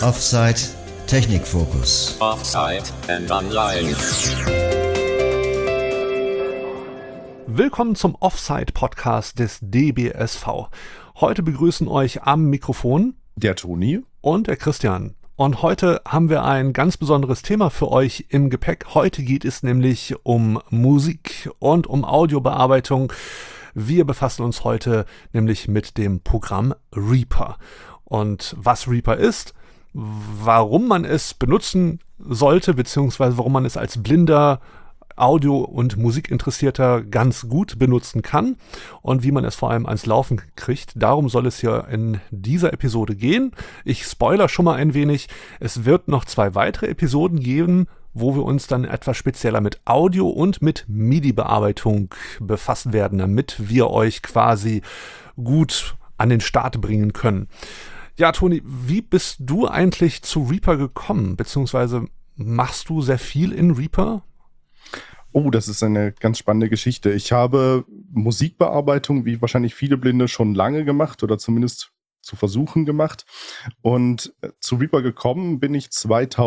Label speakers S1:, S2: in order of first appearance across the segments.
S1: Offside Technikfokus.
S2: Offside and Online.
S3: Willkommen zum Offside-Podcast des DBSV. Heute begrüßen euch am Mikrofon
S4: der Toni
S3: und der Christian. Und heute haben wir ein ganz besonderes Thema für euch im Gepäck. Heute geht es nämlich um Musik und um Audiobearbeitung. Wir befassen uns heute nämlich mit dem Programm Reaper. Und was Reaper ist, warum man es benutzen sollte, beziehungsweise warum man es als blinder Audio- und Musikinteressierter ganz gut benutzen kann und wie man es vor allem ans Laufen kriegt. Darum soll es hier in dieser Episode gehen. Ich spoiler schon mal ein wenig. Es wird noch 2 weitere Episoden geben, wo wir uns dann etwas spezieller mit Audio und mit MIDI-Bearbeitung befassen werden, damit wir euch quasi gut an den Start bringen können. Ja, Toni, wie bist du eigentlich zu Reaper gekommen? Beziehungsweise machst du sehr viel in Reaper?
S4: Oh, das ist eine ganz spannende Geschichte. Ich habe Musikbearbeitung, wie wahrscheinlich viele Blinde, schon lange gemacht oder zumindest zu Versuchen gemacht. Und zu Reaper gekommen bin ich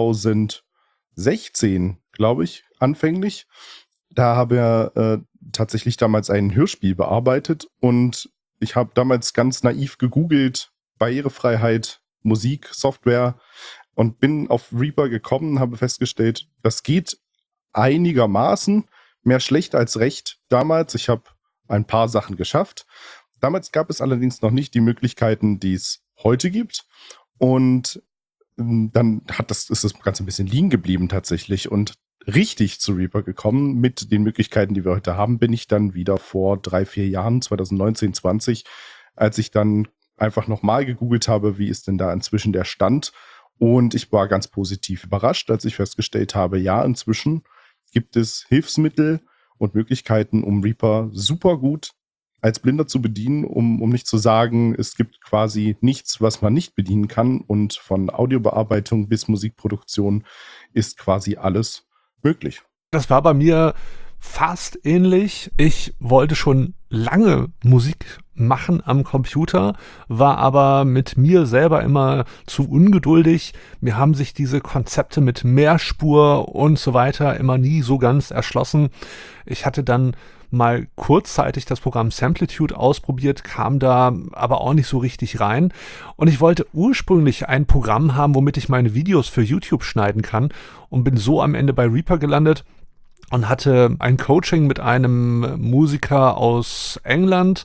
S4: 2016, glaube ich, anfänglich. Da habe ich tatsächlich damals ein Hörspiel bearbeitet und ich habe damals ganz naiv gegoogelt, Barrierefreiheit, Musik, Software und bin auf Reaper gekommen, habe festgestellt, das geht einigermaßen, mehr schlecht als recht damals. Ich habe ein paar Sachen geschafft. Damals gab es allerdings noch nicht die Möglichkeiten, die es heute gibt. Und dann ist das Ganze ein bisschen liegen geblieben tatsächlich. Und richtig zu Reaper gekommen mit den Möglichkeiten, die wir heute haben, bin ich dann wieder vor 3-4 Jahren, 2019, 20, als ich dann einfach nochmal gegoogelt habe, wie ist denn da inzwischen der Stand. Und ich war ganz positiv überrascht, als ich festgestellt habe, ja, inzwischen gibt es Hilfsmittel und Möglichkeiten, um Reaper super gut als Blinder zu bedienen, um nicht zu sagen, es gibt quasi nichts, was man nicht bedienen kann. Und von Audiobearbeitung bis Musikproduktion ist quasi alles möglich.
S3: Das war bei mir fast ähnlich. Ich wollte schon lange Musik machen am Computer, war aber mit mir selber immer zu ungeduldig. Mir haben sich diese Konzepte mit Mehrspur und so weiter immer nie so ganz erschlossen. Ich hatte dann mal kurzzeitig das Programm Samplitude ausprobiert, kam da aber auch nicht so richtig rein. Und ich wollte ursprünglich ein Programm haben, womit ich meine Videos für YouTube schneiden kann und bin so am Ende bei Reaper gelandet und hatte ein Coaching mit einem Musiker aus England,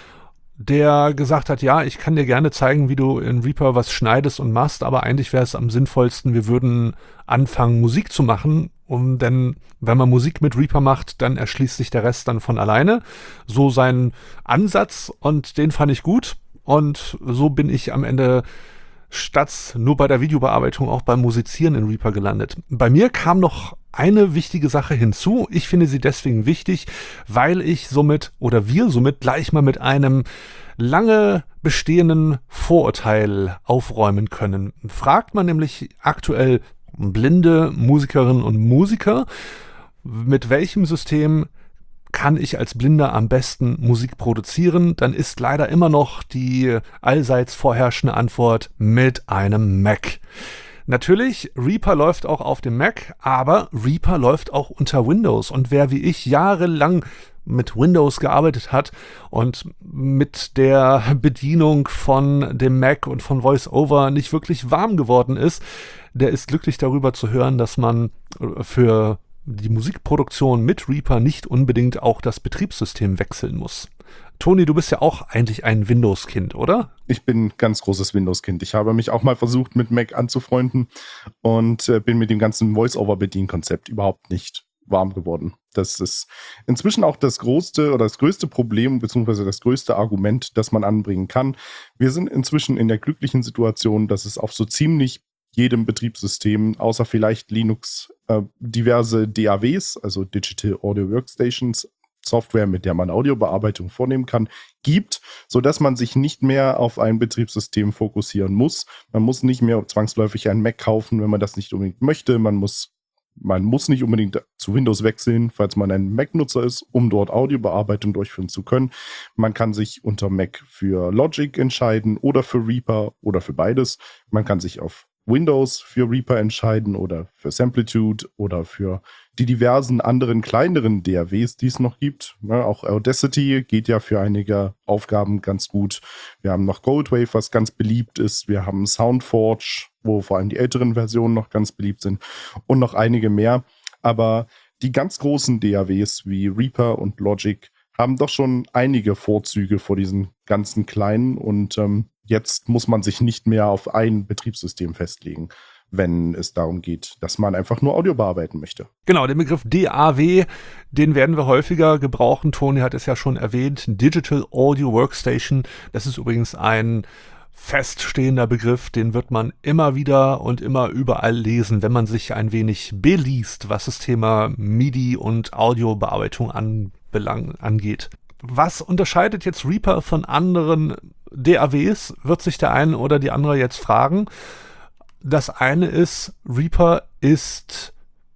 S3: der gesagt hat, ja, ich kann dir gerne zeigen, wie du in Reaper was schneidest und machst, aber eigentlich wäre es am sinnvollsten, wir würden anfangen, Musik zu machen. Denn wenn man Musik mit Reaper macht, dann erschließt sich der Rest dann von alleine. So sein Ansatz und den fand ich gut. Und so bin ich am Ende statt nur bei der Videobearbeitung auch beim Musizieren in Reaper gelandet. Bei mir kam noch eine wichtige Sache hinzu. Ich finde sie deswegen wichtig, weil wir somit gleich mal mit einem lange bestehenden Vorurteil aufräumen können. Fragt man nämlich aktuell blinde Musikerinnen und Musiker, mit welchem System kann ich als Blinder am besten Musik produzieren, dann ist leider immer noch die allseits vorherrschende Antwort mit einem Mac. Natürlich, Reaper läuft auch auf dem Mac, aber Reaper läuft auch unter Windows. Und wer wie ich jahrelang mit Windows gearbeitet hat und mit der Bedienung von dem Mac und von VoiceOver nicht wirklich warm geworden ist, der ist glücklich darüber zu hören, dass man für die Musikproduktion mit Reaper nicht unbedingt auch das Betriebssystem wechseln muss. Toni, du bist ja auch eigentlich ein Windows-Kind, oder?
S4: Ich bin ein ganz großes Windows-Kind. Ich habe mich auch mal versucht, mit Mac anzufreunden und bin mit dem ganzen Voice-Over-Bedienkonzept überhaupt nicht warm geworden. Das ist inzwischen auch das größte Problem beziehungsweise das größte Argument, das man anbringen kann. Wir sind inzwischen in der glücklichen Situation, dass es auf so ziemlich jedem Betriebssystem, außer vielleicht Linux, diverse DAWs, also Digital Audio Workstations, Software, mit der man Audiobearbeitung vornehmen kann, gibt, sodass man sich nicht mehr auf ein Betriebssystem fokussieren muss. Man muss nicht mehr zwangsläufig einen Mac kaufen, wenn man das nicht unbedingt möchte. Man muss nicht unbedingt zu Windows wechseln, falls man ein Mac-Nutzer ist, um dort Audiobearbeitung durchführen zu können. Man kann sich unter Mac für Logic entscheiden oder für Reaper oder für beides. Man kann sich auf Windows für Reaper entscheiden oder für Samplitude oder für die diversen anderen kleineren DAWs, die es noch gibt. Ja, auch Audacity geht ja für einige Aufgaben ganz gut. Wir haben noch Goldwave, was ganz beliebt ist. Wir haben Soundforge, wo vor allem die älteren Versionen noch ganz beliebt sind und noch einige mehr. Aber die ganz großen DAWs wie Reaper und Logic haben doch schon einige Vorzüge vor diesen ganzen kleinen und jetzt muss man sich nicht mehr auf ein Betriebssystem festlegen, wenn es darum geht, dass man einfach nur Audio bearbeiten möchte.
S3: Genau, den Begriff DAW, den werden wir häufiger gebrauchen. Toni hat es ja schon erwähnt, Digital Audio Workstation. Das ist übrigens ein feststehender Begriff, den wird man immer wieder und immer überall lesen, wenn man sich ein wenig beliest, was das Thema MIDI und Audiobearbeitung angeht. Was unterscheidet jetzt Reaper von anderen DAWs, wird sich der eine oder die andere jetzt fragen. Das eine ist, Reaper ist,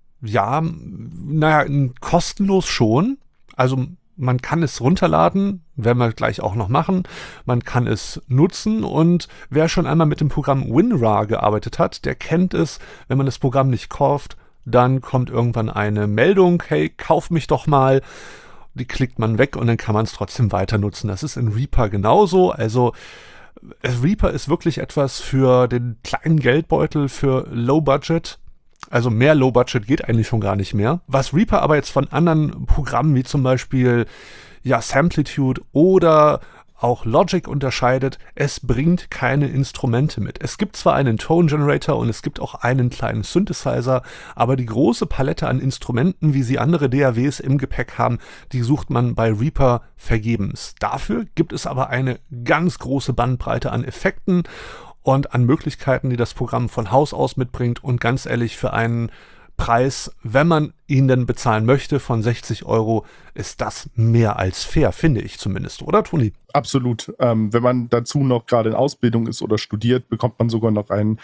S3: kostenlos schon. Also man kann es runterladen, werden wir gleich auch noch machen. Man kann es nutzen und wer schon einmal mit dem Programm WinRAR gearbeitet hat, der kennt es, wenn man das Programm nicht kauft, dann kommt irgendwann eine Meldung, hey, kauf mich doch mal. Die klickt man weg und dann kann man es trotzdem weiter nutzen. Das ist in Reaper genauso. Also Reaper ist wirklich etwas für den kleinen Geldbeutel, für Low Budget. Also mehr Low Budget geht eigentlich schon gar nicht mehr. Was Reaper aber jetzt von anderen Programmen wie zum Beispiel Samplitude oder auch Logic unterscheidet, es bringt keine Instrumente mit. Es gibt zwar einen Tone Generator und es gibt auch einen kleinen Synthesizer, aber die große Palette an Instrumenten, wie sie andere DAWs im Gepäck haben, die sucht man bei Reaper vergebens. Dafür gibt es aber eine ganz große Bandbreite an Effekten und an Möglichkeiten, die das Programm von Haus aus mitbringt und ganz ehrlich, für einen Preis, wenn man ihn denn bezahlen möchte, von 60 €, ist das mehr als fair, finde ich zumindest, oder Toni?
S4: Absolut. Wenn man dazu noch gerade in Ausbildung ist oder studiert, bekommt man sogar noch einen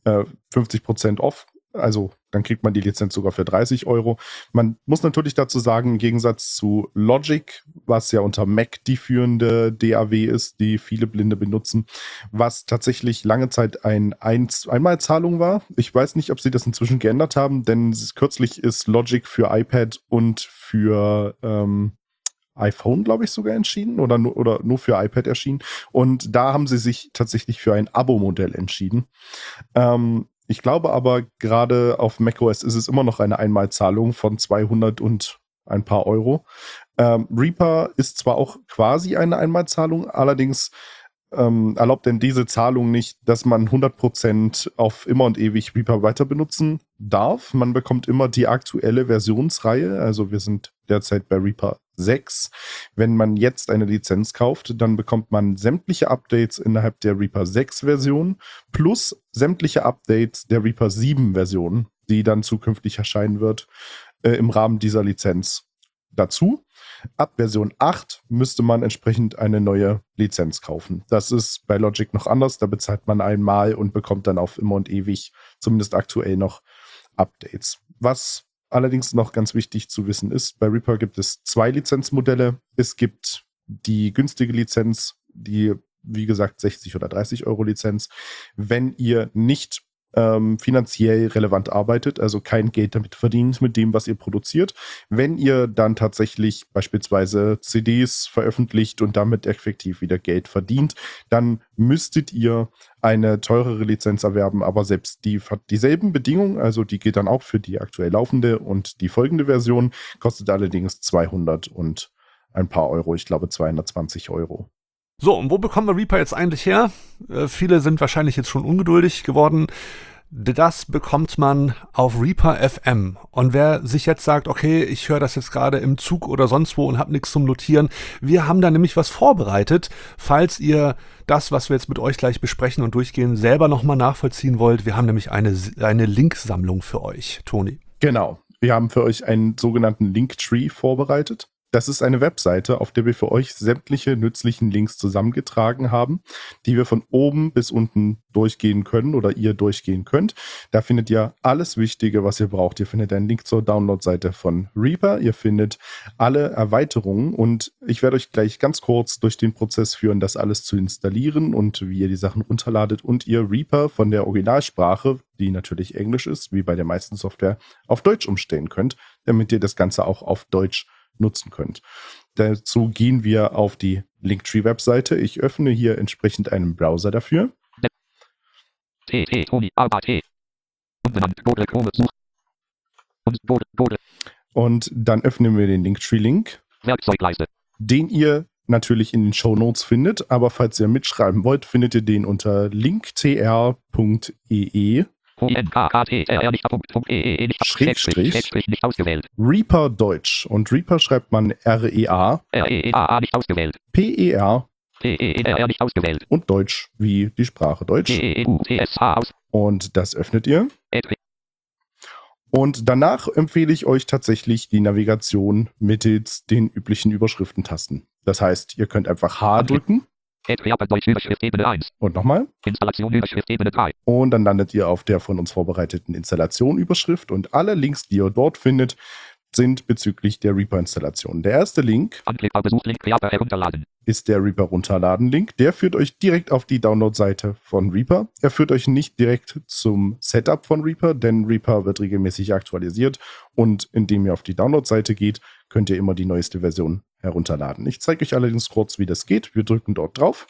S4: 50% off. Also dann kriegt man die Lizenz sogar für 30 €. Man muss natürlich dazu sagen, im Gegensatz zu Logic, was ja unter Mac die führende DAW ist, die viele Blinde benutzen, was tatsächlich lange Zeit eine Einmalzahlung war. Ich weiß nicht, ob sie das inzwischen geändert haben, denn kürzlich ist Logic für iPad und für iPhone, glaube ich, sogar entschieden oder nur für iPad erschienen. Und da haben sie sich tatsächlich für ein Abo-Modell entschieden. Ich glaube aber, gerade auf macOS ist es immer noch eine Einmalzahlung von 200 und ein paar Euro. Reaper ist zwar auch quasi eine Einmalzahlung, allerdings erlaubt denn diese Zahlung nicht, dass man 100% auf immer und ewig Reaper weiter benutzen darf. Man bekommt immer die aktuelle Versionsreihe, also wir sind derzeit bei Reaper 6. Wenn man jetzt eine Lizenz kauft, dann bekommt man sämtliche Updates innerhalb der Reaper 6 Version plus sämtliche Updates der Reaper 7 Version, die dann zukünftig erscheinen wird im Rahmen dieser Lizenz dazu. Ab Version 8 müsste man entsprechend eine neue Lizenz kaufen. Das ist bei Logic noch anders, da bezahlt man einmal und bekommt dann auf immer und ewig, zumindest aktuell noch, Updates. Was allerdings noch ganz wichtig zu wissen ist, bei Reaper gibt es 2 Lizenzmodelle. Es gibt die günstige Lizenz, die, wie gesagt, 60 oder 30 € Lizenz. Wenn ihr nicht finanziell relevant arbeitet, also kein Geld damit verdient mit dem, was ihr produziert. Wenn ihr dann tatsächlich beispielsweise CDs veröffentlicht und damit effektiv wieder Geld verdient, dann müsstet ihr eine teurere Lizenz erwerben, aber selbst die hat dieselben Bedingungen, also die gilt dann auch für die aktuell laufende und die folgende Version, kostet allerdings 200 und ein paar Euro, ich glaube 220 €.
S3: So, und wo bekommen wir Reaper jetzt eigentlich her? Viele sind wahrscheinlich jetzt schon ungeduldig geworden. Das bekommt man auf Reaper FM. Und wer sich jetzt sagt, okay, ich höre das jetzt gerade im Zug oder sonst wo und habe nichts zum Notieren, wir haben da nämlich was vorbereitet. Falls ihr das, was wir jetzt mit euch gleich besprechen und durchgehen, selber nochmal nachvollziehen wollt, wir haben nämlich eine Linksammlung für euch, Toni.
S4: Genau. Wir haben für euch einen sogenannten Linktree vorbereitet. Das ist eine Webseite, auf der wir für euch sämtliche nützlichen Links zusammengetragen haben, die wir von oben bis unten durchgehen können oder ihr durchgehen könnt. Da findet ihr alles Wichtige, was ihr braucht. Ihr findet einen Link zur Download-Seite von Reaper. Ihr findet alle Erweiterungen und ich werde euch gleich ganz kurz durch den Prozess führen, das alles zu installieren und wie ihr die Sachen runterladet und ihr Reaper von der Originalsprache, die natürlich Englisch ist, wie bei der meisten Software, auf Deutsch umstellen könnt, damit ihr das Ganze auch auf Deutsch nutzen könnt. Dazu gehen wir auf die Linktree-Webseite. Ich öffne hier entsprechend einen Browser dafür. Und dann öffnen wir den Linktree-Link, den ihr natürlich in den Shownotes findet, aber falls ihr mitschreiben wollt, findet ihr den unter linktr.ee Reaper Deutsch. Und Reaper schreibt man R-E-A
S5: nicht ausgewählt.
S4: P-E-R
S5: nicht ausgewählt.
S4: und Deutsch wie die Sprache Deutsch. Und das öffnet ihr. Und danach empfehle ich euch tatsächlich die Navigation mittels den üblichen Überschriftentasten. Das heißt, ihr könnt einfach H drücken.
S5: Deutsch Überschrift Ebene 1.
S4: Und nochmal.
S5: Installation Überschrift Ebene 3.
S4: Und dann landet ihr auf der von uns vorbereiteten Installation-Überschrift und alle Links, die ihr dort findet, sind bezüglich der Reaper-Installation. Der erste Link
S5: Anklickbar Besuchlink Reaper herunterladen.
S4: ist der Reaper-Runterladen-Link. Der führt euch direkt auf die Download-Seite von Reaper. Er führt euch nicht direkt zum Setup von Reaper, denn Reaper wird regelmäßig aktualisiert und indem ihr auf die Download-Seite geht, könnt ihr immer die neueste Version herunterladen. Ich zeige euch allerdings kurz, wie das geht. Wir drücken dort drauf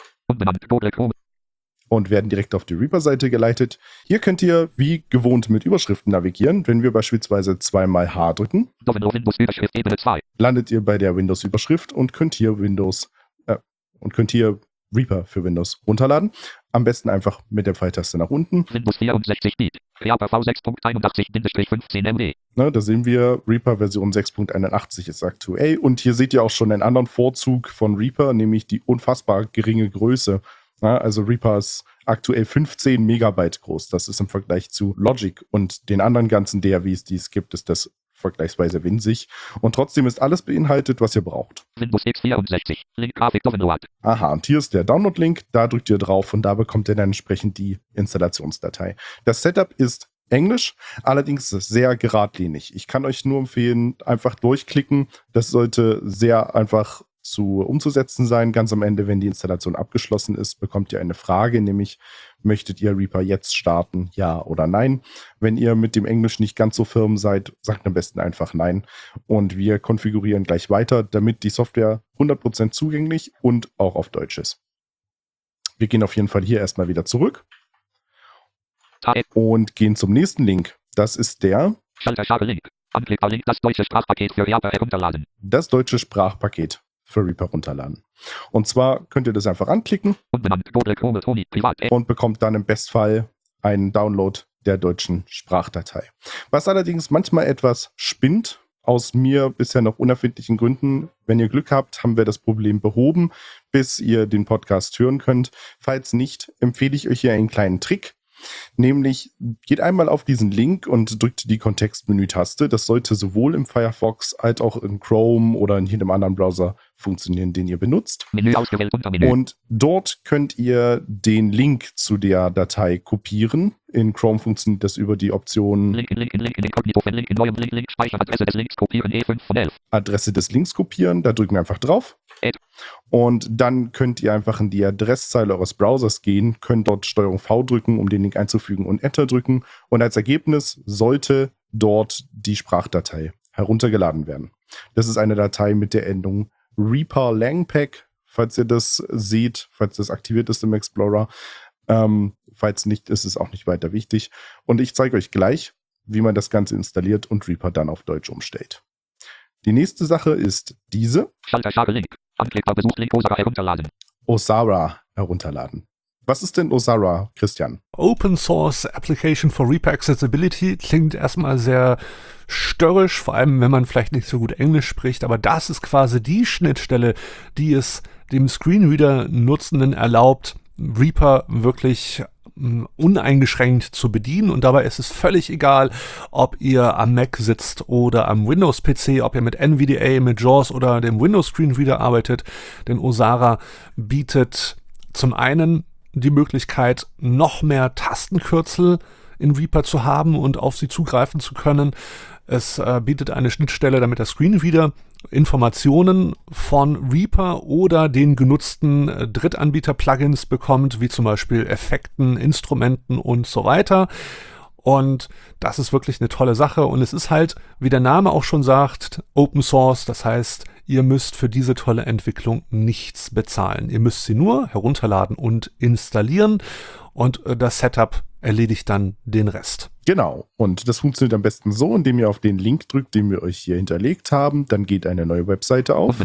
S4: und werden direkt auf die Reaper-Seite geleitet. Hier könnt ihr wie gewohnt mit Überschriften navigieren. Wenn wir beispielsweise zweimal H drücken,
S5: Windows-Überschrift Ebene 2.
S4: landet ihr bei der Windows-Überschrift und könnt hier Reaper für Windows runterladen. Am besten einfach mit der Pfeiltaste nach unten.
S5: Windows 64 Bit. Reaper V6.81-15 MB.
S4: Da sehen wir, Reaper Version 6.81 ist aktuell. Und hier seht ihr auch schon einen anderen Vorzug von Reaper, nämlich die unfassbar geringe Größe. Also Reaper ist aktuell 15 Megabyte groß. Das ist im Vergleich zu Logic und den anderen ganzen DAWs, die es gibt, ist das vergleichsweise winzig. Und trotzdem ist alles beinhaltet, was ihr braucht.
S5: Windows x64. Link Grafik Download.
S4: Aha, und hier ist der Download-Link. Da drückt ihr drauf und da bekommt ihr dann entsprechend die Installationsdatei. Das Setup ist Englisch, allerdings sehr geradlinig. Ich kann euch nur empfehlen, einfach durchklicken. Das sollte sehr einfach umzusetzen sein. Ganz am Ende, wenn die Installation abgeschlossen ist, bekommt ihr eine Frage, nämlich möchtet ihr Reaper jetzt starten, ja oder nein? Wenn ihr mit dem Englisch nicht ganz so firm seid, sagt am besten einfach nein. Und wir konfigurieren gleich weiter, damit die Software 100% zugänglich und auch auf Deutsch ist. Wir gehen auf jeden Fall hier erstmal wieder zurück und gehen zum nächsten Link. Das ist der
S5: Link. Anklickbar Link, das deutsche Sprachpaket für Reaper herunterladen.
S4: Das deutsche Sprachpaket für Reaper runterladen. Und zwar könnt ihr das einfach anklicken und bekommt dann im Bestfall einen Download der deutschen Sprachdatei. Was allerdings manchmal etwas spinnt, aus mir bisher noch unerfindlichen Gründen. Wenn ihr Glück habt, haben wir das Problem behoben, bis ihr den Podcast hören könnt. Falls nicht, empfehle ich euch hier einen kleinen Trick. Nämlich geht einmal auf diesen Link und drückt die Kontextmenü-Taste. Das sollte sowohl im Firefox als auch in Chrome oder in jedem anderen Browser funktionieren, den ihr benutzt.
S5: Menü ausgewählt, Untermenü.
S4: Und dort könnt ihr den Link zu der Datei kopieren. In Chrome funktioniert das über die Option
S5: Link, inkognito, Link, in neuem Link, speichern, Adresse des Links kopieren, E5 von 11.
S4: Adresse des Links kopieren. Da drücken wir einfach drauf. Und dann könnt ihr einfach in die Adresszeile eures Browsers gehen, könnt dort STRG V drücken, um den Link einzufügen und Enter drücken. Und als Ergebnis sollte dort die Sprachdatei heruntergeladen werden. Das ist eine Datei mit der Endung Reaper Langpack, falls ihr das seht, falls das aktiviert ist im Explorer. Falls nicht, ist es auch nicht weiter wichtig. Und ich zeige euch gleich, wie man das Ganze installiert und Reaper dann auf Deutsch umstellt. Die nächste Sache ist diese.
S5: Link. Anklickbar Besuchlink Osara herunterladen.
S4: Osara herunterladen. Was ist denn Osara, Christian?
S3: Open Source Application for Reaper Accessibility klingt erstmal sehr störrisch, vor allem wenn man vielleicht nicht so gut Englisch spricht, aber das ist quasi die Schnittstelle, die es dem Screenreader-Nutzenden erlaubt, Reaper wirklich uneingeschränkt zu bedienen und dabei ist es völlig egal, ob ihr am Mac sitzt oder am Windows-PC, ob ihr mit NVDA, mit JAWS oder dem Windows-Screenreader arbeitet, denn Osara bietet zum einen die Möglichkeit, noch mehr Tastenkürzel in Reaper zu haben und auf sie zugreifen zu können. Es bietet eine Schnittstelle, damit der Screenreader Informationen von Reaper oder den genutzten Drittanbieter-Plugins bekommt, wie zum Beispiel Effekten, Instrumenten und so weiter. Und das ist wirklich eine tolle Sache. Und es ist halt, wie der Name auch schon sagt, Open Source. Das heißt, ihr müsst für diese tolle Entwicklung nichts bezahlen. Ihr müsst sie nur herunterladen und installieren. Und das Setup erledigt dann den Rest.
S4: Genau. Und das funktioniert am besten so, indem ihr auf den Link drückt, den wir euch hier hinterlegt haben. Dann geht eine neue Webseite auf.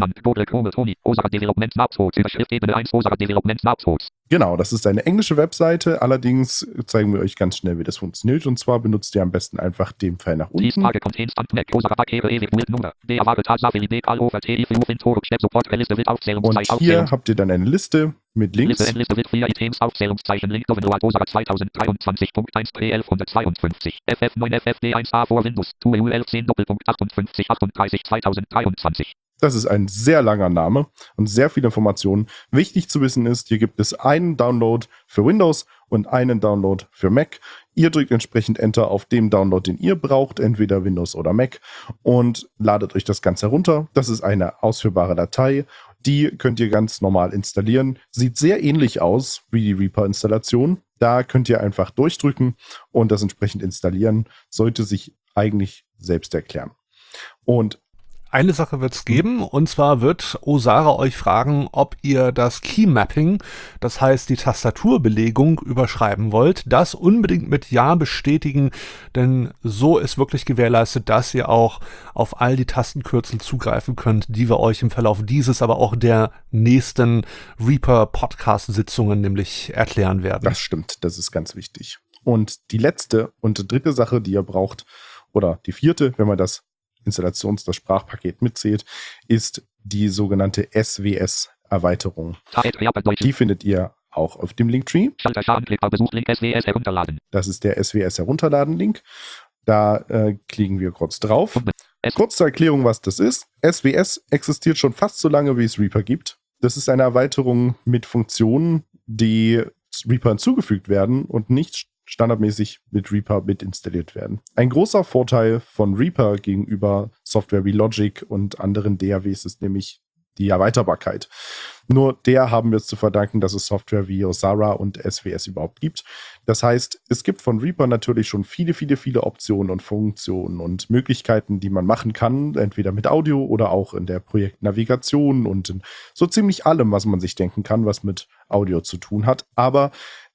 S4: Genau, das ist eine englische Webseite. Allerdings zeigen wir euch ganz schnell, wie das funktioniert. Und zwar benutzt ihr am besten einfach den Pfeil nach unten. Und hier habt ihr dann eine Liste mit Links.
S5: Liste wird 4 Items, Aufzählungszeichen, Link, Dovenload, Osara 2023.1 P1152, FF9 FFD1A vor Windows, TUEUL 10 58 38 2023.
S4: Das ist ein sehr langer Name und sehr viele Informationen. Wichtig zu wissen ist, hier gibt es einen Download für Windows und einen Download für Mac. Ihr drückt entsprechend Enter auf dem Download, den ihr braucht, entweder Windows oder Mac, und ladet euch das Ganze herunter. Das ist eine ausführbare Datei. Die könnt ihr ganz normal installieren. Sieht sehr ähnlich aus wie die Reaper-Installation. Da könnt ihr einfach durchdrücken und das entsprechend installieren. Sollte sich eigentlich selbst erklären. Und
S3: eine Sache wird es geben, und zwar wird Osara euch fragen, ob ihr das Key-Mapping, das heißt die Tastaturbelegung, überschreiben wollt. Das unbedingt mit Ja bestätigen, denn so ist wirklich gewährleistet, dass ihr auch auf all die Tastenkürzel zugreifen könnt, die wir euch im Verlauf dieses, aber auch der nächsten Reaper-Podcast-Sitzungen nämlich erklären werden.
S4: Das stimmt, das ist ganz wichtig. Und die letzte und dritte Sache, die ihr braucht, oder die vierte, wenn man das Sprachpaket mitzählt, ist die sogenannte SWS-Erweiterung. Die findet ihr auch auf dem Linktree. Das ist der SWS-Herunterladen-Link. Da klicken wir kurz drauf. Kurz zur Erklärung, was das ist. SWS existiert schon fast so lange, wie es Reaper gibt. Das ist eine Erweiterung mit Funktionen, die Reaper hinzugefügt werden und nicht standardmäßig mit Reaper mit installiert werden. Ein großer Vorteil von Reaper gegenüber Software wie Logic und anderen DAWs ist nämlich die Erweiterbarkeit. Nur der haben wir es zu verdanken, dass es Software wie Osara und SWS überhaupt gibt. Das heißt, es gibt von Reaper natürlich schon viele Optionen und Funktionen und Möglichkeiten, die man machen kann, entweder mit Audio oder auch in der Projektnavigation und in so ziemlich allem, was man sich denken kann, was mit Audio zu tun hat. Aber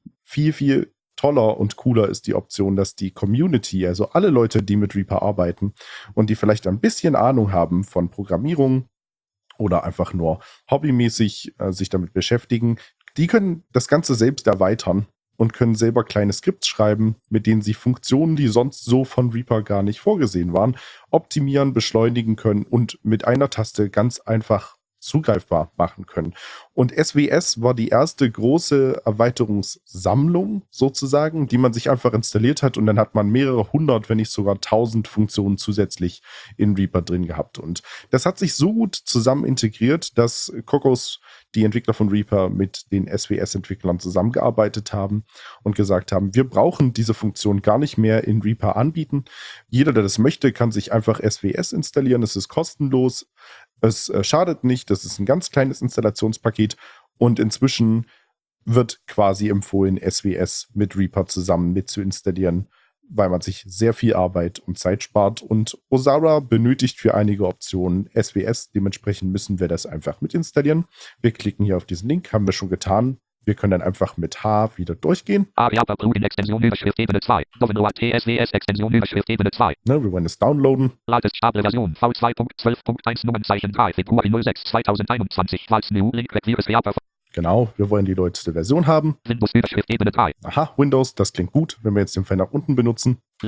S4: viel toller und cooler ist die Option, dass die Community, also alle Leute, die mit Reaper arbeiten und die vielleicht ein bisschen Ahnung haben von Programmierung oder einfach nur hobbymäßig sich damit beschäftigen, die können das Ganze selbst erweitern und können selber kleine Skripts schreiben, mit denen sie Funktionen, die sonst so von Reaper gar nicht vorgesehen waren, optimieren, beschleunigen können und mit einer Taste ganz einfach zugreifbar machen können. Und SWS war die erste große Erweiterungssammlung sozusagen, die man sich einfach installiert hat und dann hat man mehrere hundert, wenn nicht sogar 1000 Funktionen zusätzlich in Reaper drin gehabt. Und das hat sich so gut zusammen integriert, dass Kokos, die Entwickler von Reaper, mit den SWS-Entwicklern zusammengearbeitet haben und gesagt haben, wir brauchen diese Funktion gar nicht mehr in Reaper anbieten. Jeder, der das möchte, kann sich einfach SWS installieren. Es ist kostenlos. Es schadet nicht, das ist ein ganz kleines Installationspaket und inzwischen wird quasi empfohlen, SWS mit Reaper zusammen mit zu installieren, weil man sich sehr viel Arbeit und Zeit spart und Osara benötigt für einige Optionen SWS, dementsprechend müssen wir das einfach mit installieren. Wir klicken hier auf diesen Link, haben wir schon getan. Wir können dann einfach mit H wieder durchgehen.
S5: Extension-Überschrift-Ebene 2. Dovenload TSWS-Extension-Überschrift-Ebene 2.
S4: Wir wollen es downloaden.
S5: Latest-Stable Version V2.12.1 Nummernzeichen 3 Februar 06 2021. Falls New Link Virus Reaper.
S4: Genau, wir wollen die neueste Version haben.
S5: Windows-Überschrift-Ebene 3.
S4: Aha, Windows, das klingt gut. Wenn wir jetzt den Pfeil nach unten benutzen.
S5: Leer.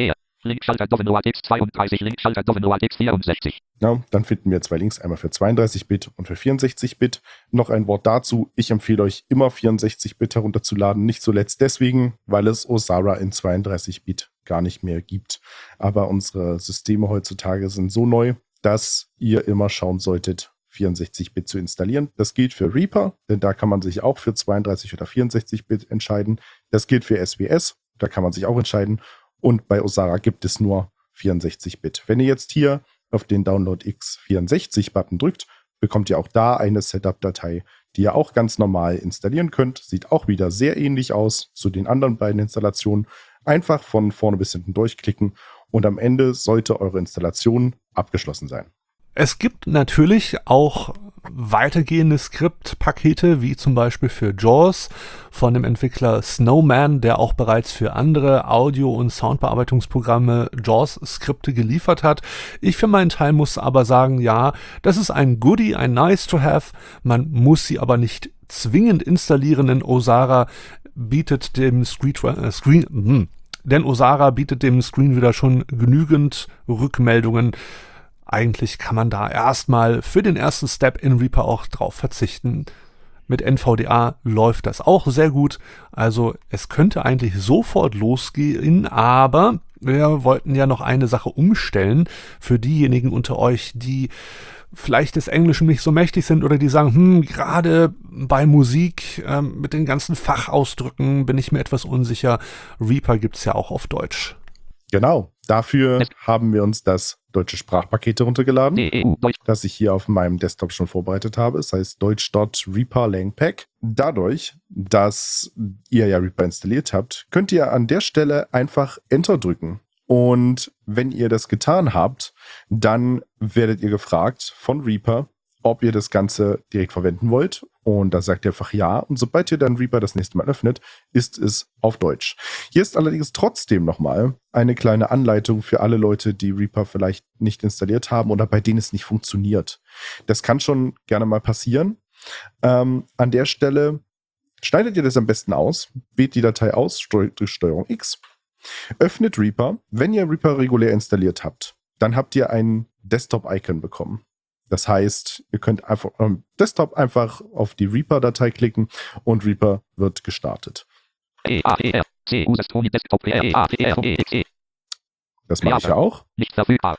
S5: Linkschalter Domino ATX 32, Linkschalter Domino ATX 64.
S4: Ja, dann finden wir 2 Links, einmal für 32-Bit und für 64-Bit. Noch ein Wort dazu, ich empfehle euch immer 64-Bit herunterzuladen, nicht zuletzt deswegen, weil es Osara in 32-Bit gar nicht mehr gibt. Aber unsere Systeme heutzutage sind so neu, dass ihr immer schauen solltet, 64-Bit zu installieren. Das gilt für Reaper, denn da kann man sich auch für 32 oder 64-Bit entscheiden. Das gilt für SWS, da kann man sich auch entscheiden. Und bei Osara gibt es nur 64-Bit. Wenn ihr jetzt hier auf den Download X64-Button drückt, bekommt ihr auch da eine Setup-Datei, die ihr auch ganz normal installieren könnt. Sieht auch wieder sehr ähnlich aus zu den anderen beiden Installationen. Einfach von vorne bis hinten durchklicken und am Ende sollte eure Installation abgeschlossen sein.
S3: Es gibt natürlich auch weitergehende Skriptpakete, wie zum Beispiel für JAWS von dem Entwickler Snowman, der auch bereits für andere Audio- und Soundbearbeitungsprogramme JAWS-Skripte geliefert hat. Ich für meinen Teil muss aber sagen, ja, das ist ein Goodie, ein Nice-to-have. Man muss sie aber nicht zwingend installieren, denn Osara bietet dem Screenreader schon genügend Rückmeldungen. Eigentlich kann man da erstmal für den ersten Step in Reaper auch drauf verzichten. Mit NVDA läuft das auch sehr gut. Also es könnte eigentlich sofort losgehen, aber wir wollten ja noch eine Sache umstellen für diejenigen unter euch, die vielleicht des Englischen nicht so mächtig sind oder die sagen, gerade bei Musik mit den ganzen Fachausdrücken bin ich mir etwas unsicher. Reaper gibt's ja auch auf Deutsch.
S4: Genau, dafür haben wir uns das deutsche Sprachpaket heruntergeladen, das ich hier auf meinem Desktop schon vorbereitet habe. Es heißt Deutsch.Reaper Langpack. Dadurch, dass ihr ja Reaper installiert habt, könnt ihr an der Stelle einfach Enter drücken. Und wenn ihr das getan habt, dann werdet ihr gefragt von Reaper, ob ihr das Ganze direkt verwenden wollt. Und da sagt ihr einfach ja. Und sobald ihr dann Reaper das nächste Mal öffnet, ist es auf Deutsch. Hier ist allerdings trotzdem nochmal eine kleine Anleitung für alle Leute, die Reaper vielleicht nicht installiert haben oder bei denen es nicht funktioniert. Das kann schon gerne mal passieren. An der Stelle schneidet ihr das am besten aus, wählt die Datei aus, durch Steuerung X, öffnet Reaper. Wenn ihr Reaper regulär installiert habt, dann habt ihr ein Desktop-Icon bekommen. Das heißt, ihr könnt einfach am Desktop einfach auf die Reaper-Datei klicken und Reaper wird gestartet. Das mache ich ja auch.
S5: Nicht verfügbar.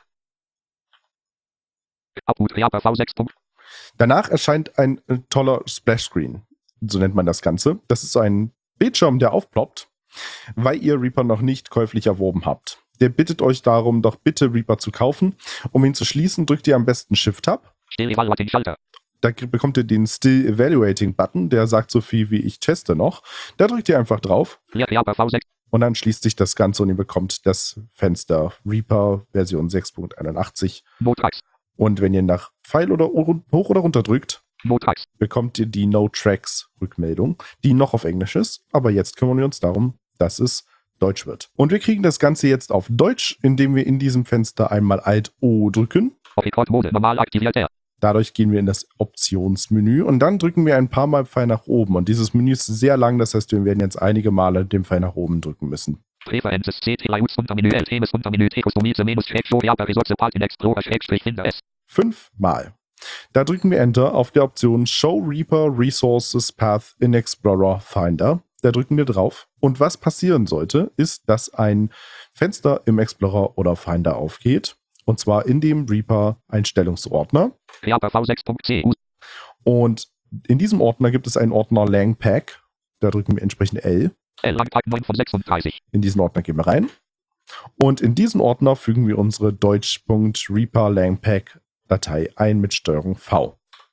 S5: Reaper V6.
S4: Danach erscheint ein toller Splash-Screen. So nennt man das Ganze. Das ist so ein Bildschirm, der aufploppt, weil ihr Reaper noch nicht käuflich erworben habt. Der bittet euch darum, doch bitte Reaper zu kaufen. Um ihn zu schließen, drückt ihr am besten Shift-Tab.
S5: Still Evaluating Schalter.
S4: Da bekommt ihr den Still Evaluating Button, der sagt so viel wie ich teste noch. Da drückt ihr einfach drauf.
S5: Reaper V6.
S4: Und dann schließt sich das Ganze und ihr bekommt das Fenster Reaper Version 6.81.
S5: No-Tracks.
S4: Und wenn ihr nach Pfeil oder hoch oder runter drückt,
S5: No-Tracks.
S4: bekommt ihr die No-Tracks-Rückmeldung, die noch auf Englisch ist. Aber jetzt kümmern wir uns darum, dass es Deutsch wird. Und wir kriegen das Ganze jetzt auf Deutsch, indem wir in diesem Fenster einmal Alt-O drücken.
S5: Rekordmode normal aktiviert.
S4: Dadurch gehen wir in das Optionsmenü und dann drücken wir ein paar Mal Pfeil nach oben. Und dieses Menü ist sehr lang, das heißt, wir werden jetzt einige Male den Pfeil nach oben drücken müssen.
S5: Präferences CT Untermenü Themes Untermenü Customize Resource Part in Explorer Finder S.
S4: 5 Mal. Da drücken wir Enter auf der Option Show Reaper Resources Path in Explorer Finder. Da drücken wir drauf. Und was passieren sollte, ist, dass ein Fenster im Explorer oder Finder aufgeht. Und zwar in dem Reaper-Einstellungsordner.
S5: Reaper V6.cu.
S4: Und in diesem Ordner gibt es einen Ordner Langpack. Da drücken wir entsprechend L.
S5: Langpack 9 von 36.
S4: In diesen Ordner gehen wir rein. Und in diesen Ordner fügen wir unsere Deutsch.Reaper Langpack Datei ein mit Steuerung V.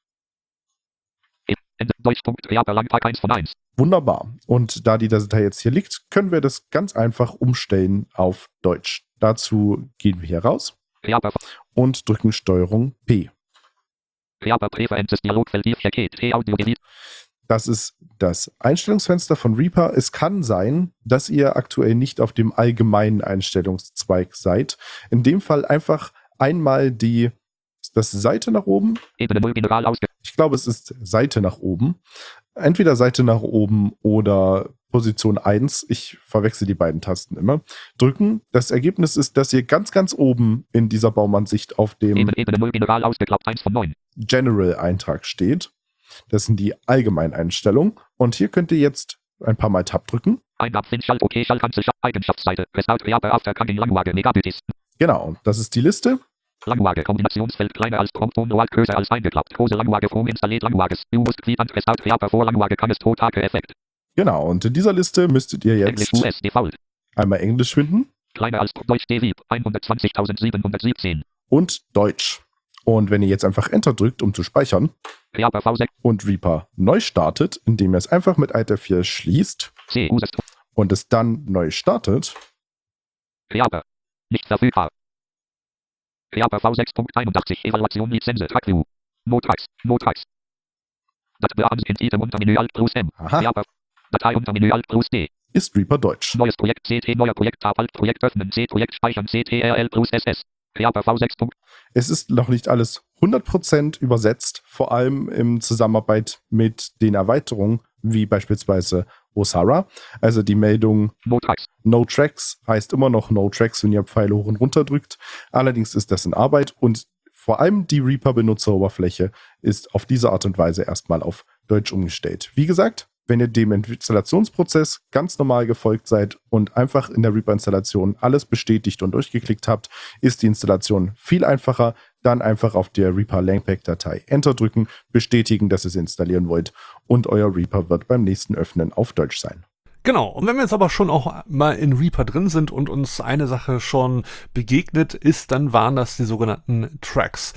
S5: Deutsch.Reaper Langpack 1 von 1.
S4: Wunderbar. Und da die Datei jetzt hier liegt, können wir das ganz einfach umstellen auf Deutsch. Dazu gehen wir hier raus und drücken Steuerung P. Das ist das Einstellungsfenster von Reaper. Es kann sein, dass ihr aktuell nicht auf dem allgemeinen Einstellungszweig seid. In dem Fall einfach einmal das Seite nach oben. Ich glaube, es ist Seite nach oben. Entweder Seite nach oben oder Position 1, ich verwechsel die beiden Tasten immer, drücken. Das Ergebnis ist, dass ihr ganz, ganz oben in dieser Baumansicht auf dem
S5: Ebene 0 General ausgeklappt 1 von 9.
S4: General-Eintrag steht. Das sind die Allgemeineinstellungen. Und hier könnt ihr jetzt ein paar Mal Tab drücken.
S5: Eingab Schalt OK Schalt Eigenschaftsseite. Restart Reaper After Coming Language Megabytes.
S4: Genau, das ist die Liste.
S5: Language Kombinationsfeld kleiner als Prompton Noal größer als eingeklappt. Große Language From installiert Languages. Du musst Glied an Restart Reaper vor Language kann es Totake Effekt.
S4: Genau, und in dieser Liste müsstet ihr
S5: Englisch
S4: jetzt
S5: US Default.
S4: einmal Englisch finden
S5: Kleiner als Deutsch DWIP 120.717.
S4: und Deutsch. Und wenn ihr jetzt einfach Enter drückt, um zu speichern
S5: Reaper V6
S4: und Reaper neu startet, indem ihr es einfach mit Alt F4 schließt
S5: C Uses
S4: und es dann neu startet,
S5: Reaper. Nicht verfügbar. Reaper V6.81 Evaluation Lizenz TrackView. Notrax. Datei in Item unter Menü Alt plus M.
S4: Aha.
S5: Reaper. Datei unter Menü Alt plus D.
S4: ist Reaper Deutsch.
S5: Neues Projekt CT neuer Projekt Tab Alt Projekt öffnen C Projekt speichern CTRL plus SS. Reaper V6.
S4: Es ist noch nicht alles 100% übersetzt, vor allem in Zusammenarbeit mit den Erweiterungen, wie beispielsweise Osara. Also die Meldung
S5: Notrax.
S4: No Tracks heißt immer noch No Tracks, wenn ihr Pfeile hoch und runter drückt. Allerdings ist das in Arbeit und vor allem die Reaper-Benutzeroberfläche ist auf diese Art und Weise erstmal auf Deutsch umgestellt. Wie gesagt, wenn ihr dem Installationsprozess ganz normal gefolgt seid und einfach in der Reaper-Installation alles bestätigt und durchgeklickt habt, ist die Installation viel einfacher. Dann einfach auf der Reaper Langpack-Datei Enter drücken, bestätigen, dass ihr es installieren wollt und euer Reaper wird beim nächsten Öffnen auf Deutsch sein.
S3: Genau, und wenn wir jetzt aber schon auch mal in Reaper drin sind und uns eine Sache schon begegnet ist, dann waren das die sogenannten Tracks.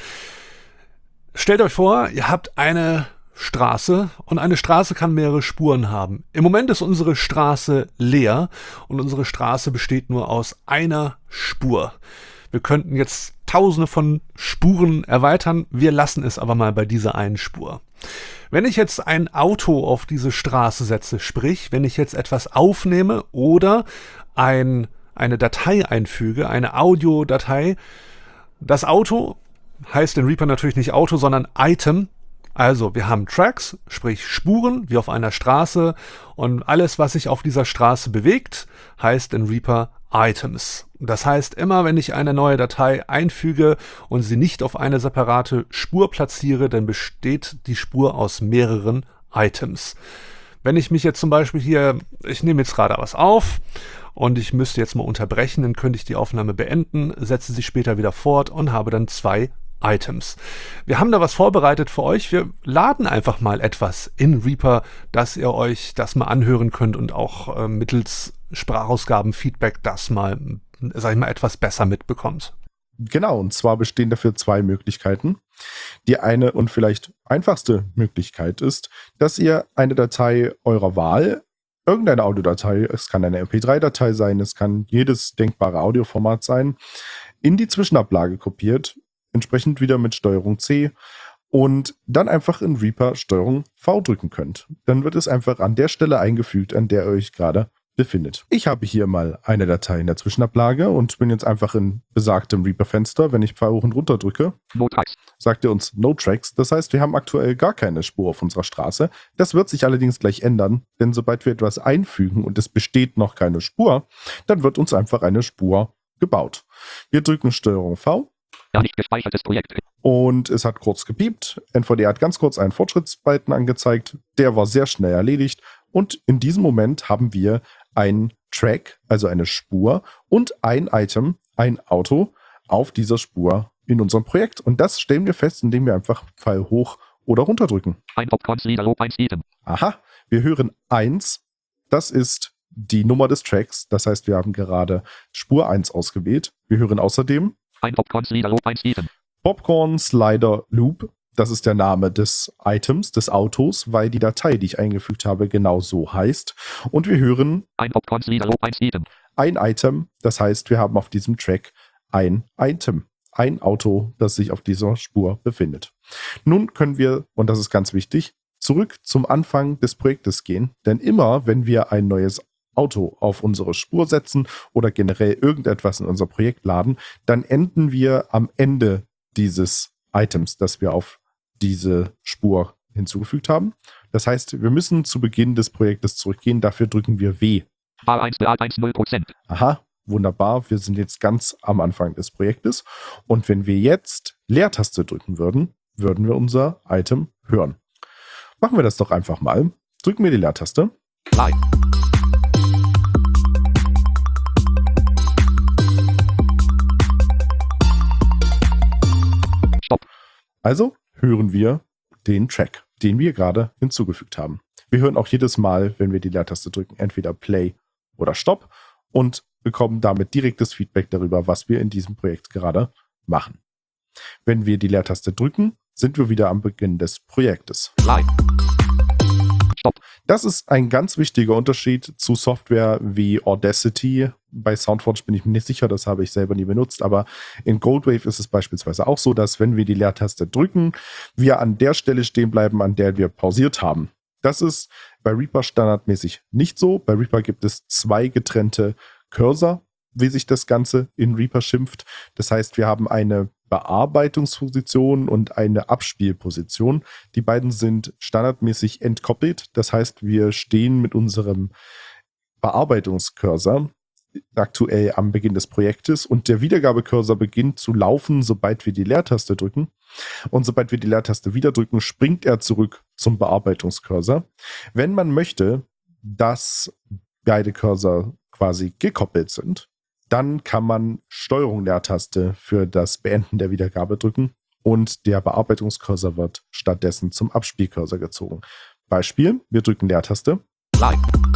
S3: Stellt euch vor, ihr habt eine Straße und eine Straße kann mehrere Spuren haben. Im Moment ist unsere Straße leer und unsere Straße besteht nur aus einer Spur. Wir könnten jetzt tausende von Spuren erweitern, wir lassen es aber mal bei dieser einen Spur. Wenn ich jetzt ein Auto auf diese Straße setze, sprich, wenn ich jetzt etwas aufnehme oder eine Datei einfüge, eine Audiodatei, das Auto heißt in Reaper natürlich nicht Auto, sondern Item. Also, wir haben Tracks, sprich Spuren, wie auf einer Straße, und alles, was sich auf dieser Straße bewegt, heißt in Reaper Items. Das heißt, immer wenn ich eine neue Datei einfüge und sie nicht auf eine separate Spur platziere, dann besteht die Spur aus mehreren Items. Wenn ich mich jetzt zum Beispiel hier, ich nehme jetzt gerade was auf und ich müsste jetzt mal unterbrechen, dann könnte ich die Aufnahme beenden, setze sie später wieder fort und habe dann 2 Items. Wir haben da was vorbereitet für euch. Wir laden einfach mal etwas in Reaper, dass ihr euch das mal anhören könnt und auch mittels Sprachausgaben, Feedback das mal, sag ich mal, etwas besser mitbekommt.
S4: Genau, und zwar bestehen dafür 2 Möglichkeiten. Die eine und vielleicht einfachste Möglichkeit ist, dass ihr eine Datei eurer Wahl, irgendeine Audiodatei, es kann eine MP3-Datei sein, es kann jedes denkbare Audioformat sein, in die Zwischenablage kopiert, entsprechend wieder mit Steuerung C und dann einfach in Reaper Steuerung V drücken könnt. Dann wird es einfach an der Stelle eingefügt, an der ihr euch gerade befindet. Ich habe hier mal eine Datei in der Zwischenablage und bin jetzt einfach in besagtem Reaper-Fenster. Wenn ich Pfeil hoch und runter drücke, sagt er uns No Tracks. Das heißt, wir haben aktuell gar keine Spur auf unserer Straße. Das wird sich allerdings gleich ändern, denn sobald wir etwas einfügen und es besteht noch keine Spur, dann wird uns einfach eine Spur gebaut. Wir drücken Steuerung V.
S5: Nicht gespeichertes Projekt.
S4: Und es hat kurz gepiept. NVD hat ganz kurz einen Fortschrittsbalken angezeigt. Der war sehr schnell erledigt. Und in diesem Moment haben wir einen Track, also eine Spur und ein Item, ein Auto auf dieser Spur in unserem Projekt. Und das stellen wir fest, indem wir einfach Pfeil hoch oder runter drücken.
S5: Ein Popcorn-Lieder Lob 1 Item.
S4: Aha, wir hören 1. Das ist die Nummer des Tracks. Das heißt, wir haben gerade Spur 1 ausgewählt. Wir hören außerdem
S5: ein Popcorn-Slider Loop 1 Item.
S4: Popcorn Slider Loop. Das ist der Name des Items, des Autos, weil die Datei, die ich eingefügt habe, genau so heißt. Und wir hören
S5: ein Popcorn-Slider Loop 1 Item.
S4: Ein Item. Das heißt, wir haben auf diesem Track ein Item. Ein Auto, das sich auf dieser Spur befindet. Nun können wir, und das ist ganz wichtig, zurück zum Anfang des Projektes gehen. Denn immer, wenn wir ein neues Auto auf unsere Spur setzen oder generell irgendetwas in unser Projekt laden, dann enden wir am Ende dieses Items, das wir auf diese Spur hinzugefügt haben. Das heißt, wir müssen zu Beginn des Projektes zurückgehen. Dafür drücken wir W.
S5: Bar 1 Beat 1 0%.
S4: Aha, wunderbar. Wir sind jetzt ganz am Anfang des Projektes. Und wenn wir jetzt Leertaste drücken würden, würden wir unser Item hören. Machen wir das doch einfach mal. Drücken wir die Leertaste.
S5: Play. Stopp.
S4: Also hören wir den Track, den wir gerade hinzugefügt haben. Wir hören auch jedes Mal, wenn wir die Leertaste drücken, entweder Play oder Stopp und bekommen damit direktes Feedback darüber, was wir in diesem Projekt gerade machen. Wenn wir die Leertaste drücken, sind wir wieder am Beginn des Projektes.
S5: Play. Stopp.
S4: Das ist ein ganz wichtiger Unterschied zu Software wie Audacity. Bei Soundforge bin ich mir nicht sicher, das habe ich selber nie benutzt, aber in Goldwave ist es beispielsweise auch so, dass wenn wir die Leertaste drücken, wir an der Stelle stehen bleiben, an der wir pausiert haben. Das ist bei Reaper standardmäßig nicht so. Bei Reaper gibt es 2 getrennte Cursor, wie sich das Ganze in Reaper schimpft. Das heißt, wir haben eine Bearbeitungsposition und eine Abspielposition. Die beiden sind standardmäßig entkoppelt. Das heißt, wir stehen mit unserem Bearbeitungscursor aktuell am Beginn des Projektes und der Wiedergabecursor beginnt zu laufen, sobald wir die Leertaste drücken. Und sobald wir die Leertaste wieder drücken, springt er zurück zum Bearbeitungscursor. Wenn man möchte, dass beide Cursor quasi gekoppelt sind, dann kann man Steuerung-Leertaste für das Beenden der Wiedergabe drücken und der Bearbeitungscursor wird stattdessen zum Abspielcursor gezogen. Beispiel, wir drücken Leertaste.
S5: Play.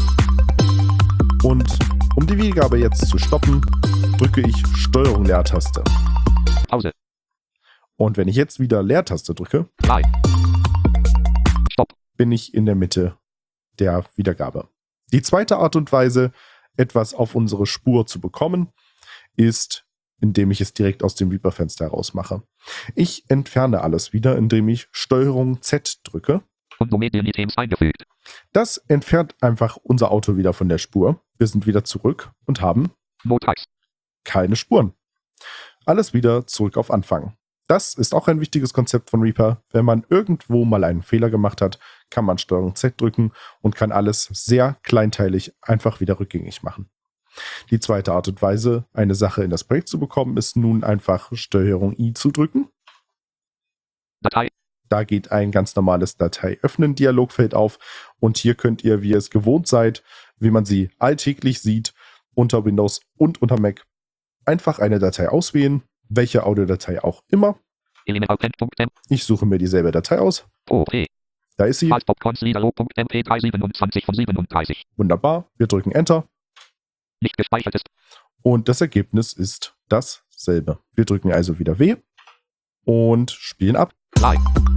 S4: Und um die Wiedergabe jetzt zu stoppen, drücke ich Steuerung-Leertaste.
S5: Pause.
S4: Und wenn ich jetzt wieder Leertaste drücke,
S5: Play. Stopp.
S4: bin ich in der Mitte der Wiedergabe. Die zweite Art und Weise, etwas auf unsere Spur zu bekommen, ist, indem ich es direkt aus dem Reaper-Fenster herausmache. Ich entferne alles wieder, indem ich Steuerung Z drücke.
S5: Und Medien-Items eingefügt.
S4: Das entfernt einfach unser Auto wieder von der Spur. Wir sind wieder zurück und haben
S5: Notex.
S4: keine Spuren. Alles wieder zurück auf Anfang. Das ist auch ein wichtiges Konzept von Reaper. Wenn man irgendwo mal einen Fehler gemacht hat, kann man Steuerung Z drücken und kann alles sehr kleinteilig einfach wieder rückgängig machen. Die zweite Art und Weise, eine Sache in das Projekt zu bekommen, ist nun einfach Steuerung I zu drücken.
S5: Datei.
S4: Da geht ein ganz normales Datei-Öffnen-Dialogfeld auf und hier könnt ihr, wie ihr es gewohnt seid, wie man sie alltäglich sieht, unter Windows und unter Mac, einfach eine Datei auswählen, welche Audiodatei auch immer. Ich suche mir dieselbe Datei aus. Da ist sie.
S5: MP3 von 37.
S4: Wunderbar. Wir drücken Enter.
S5: Nicht gespeichert ist.
S4: Und das Ergebnis ist dasselbe. Wir drücken also wieder W und spielen ab.
S5: Play.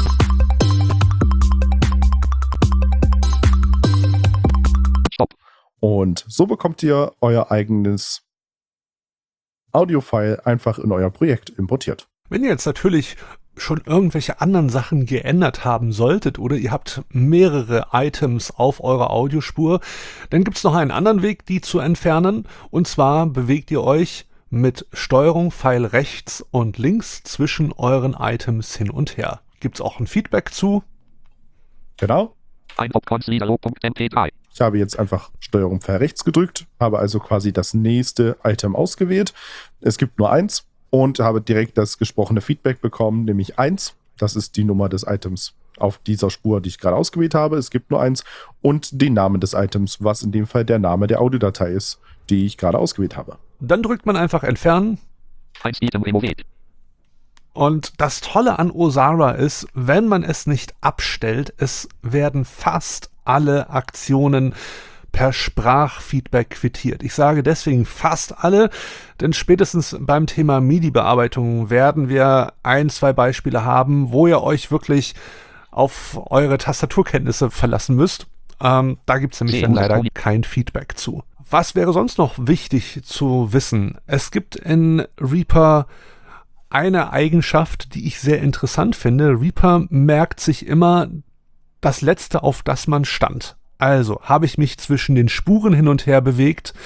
S5: Stopp.
S4: Und so bekommt ihr euer eigenes Audiofile einfach in euer Projekt importiert.
S3: Wenn ihr jetzt natürlich schon irgendwelche anderen Sachen geändert haben solltet oder ihr habt mehrere Items auf eurer Audiospur, dann gibt es noch einen anderen Weg, die zu entfernen. Und zwar bewegt ihr euch mit Steuerung Pfeil rechts und links zwischen euren Items hin und her. Gibt es auch ein Feedback zu?
S4: Genau.
S5: Ein Popcorn-Liederlo.mp3.
S4: Ich habe jetzt einfach Steuerung Pfeil rechts gedrückt, habe also quasi das nächste Item ausgewählt. Es gibt nur eins und habe direkt das gesprochene Feedback bekommen, nämlich 1. Das ist die Nummer des Items auf dieser Spur, die ich gerade ausgewählt habe. Es gibt nur 1 und den Namen des Items, was in dem Fall der Name der Audiodatei ist, die ich gerade ausgewählt habe.
S3: Dann drückt man einfach Entfernen.
S5: 1 Item removed.
S3: Und das Tolle an Osara ist, wenn man es nicht abstellt, es werden fast alle Aktionen per Sprachfeedback quittiert. Ich sage deswegen fast alle, denn spätestens beim Thema MIDI-Bearbeitung werden wir 1, 2 Beispiele haben, wo ihr euch wirklich auf eure Tastaturkenntnisse verlassen müsst. Da gibt es nämlich dann leider kein Feedback zu. Was wäre sonst noch wichtig zu wissen? Es gibt in Reaper eine Eigenschaft, die ich sehr interessant finde. Reaper merkt sich immer das Letzte, auf das man stand. Also habe ich mich zwischen den Spuren hin und her bewegt,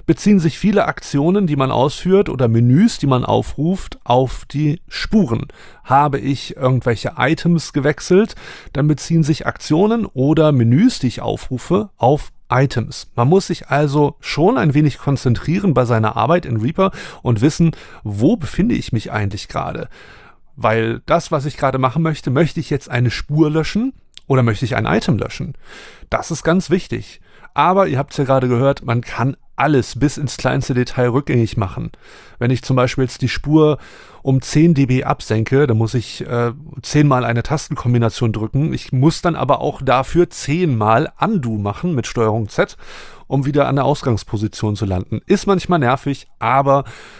S3: beziehen sich viele Aktionen, die man ausführt oder Menüs, die man aufruft, auf die Spuren. Habe ich irgendwelche Items gewechselt, dann beziehen sich Aktionen oder Menüs, die ich aufrufe, auf Items. Man muss sich also schon ein wenig konzentrieren bei seiner Arbeit in Reaper und wissen, wo befinde ich mich eigentlich gerade. Weil das, was ich gerade machen möchte, möchte ich jetzt eine Spur löschen oder möchte ich ein Item löschen? Das ist ganz wichtig. Aber ihr habt es ja gerade gehört, man kann alles bis ins kleinste Detail rückgängig machen. Wenn ich zum Beispiel jetzt die Spur um 10 dB absenke, dann muss ich 10-mal eine Tastenkombination drücken. Ich muss dann aber auch dafür 10-mal Undo machen mit Steuerung Z, um wieder an der Ausgangsposition zu landen. Ist manchmal nervig, aber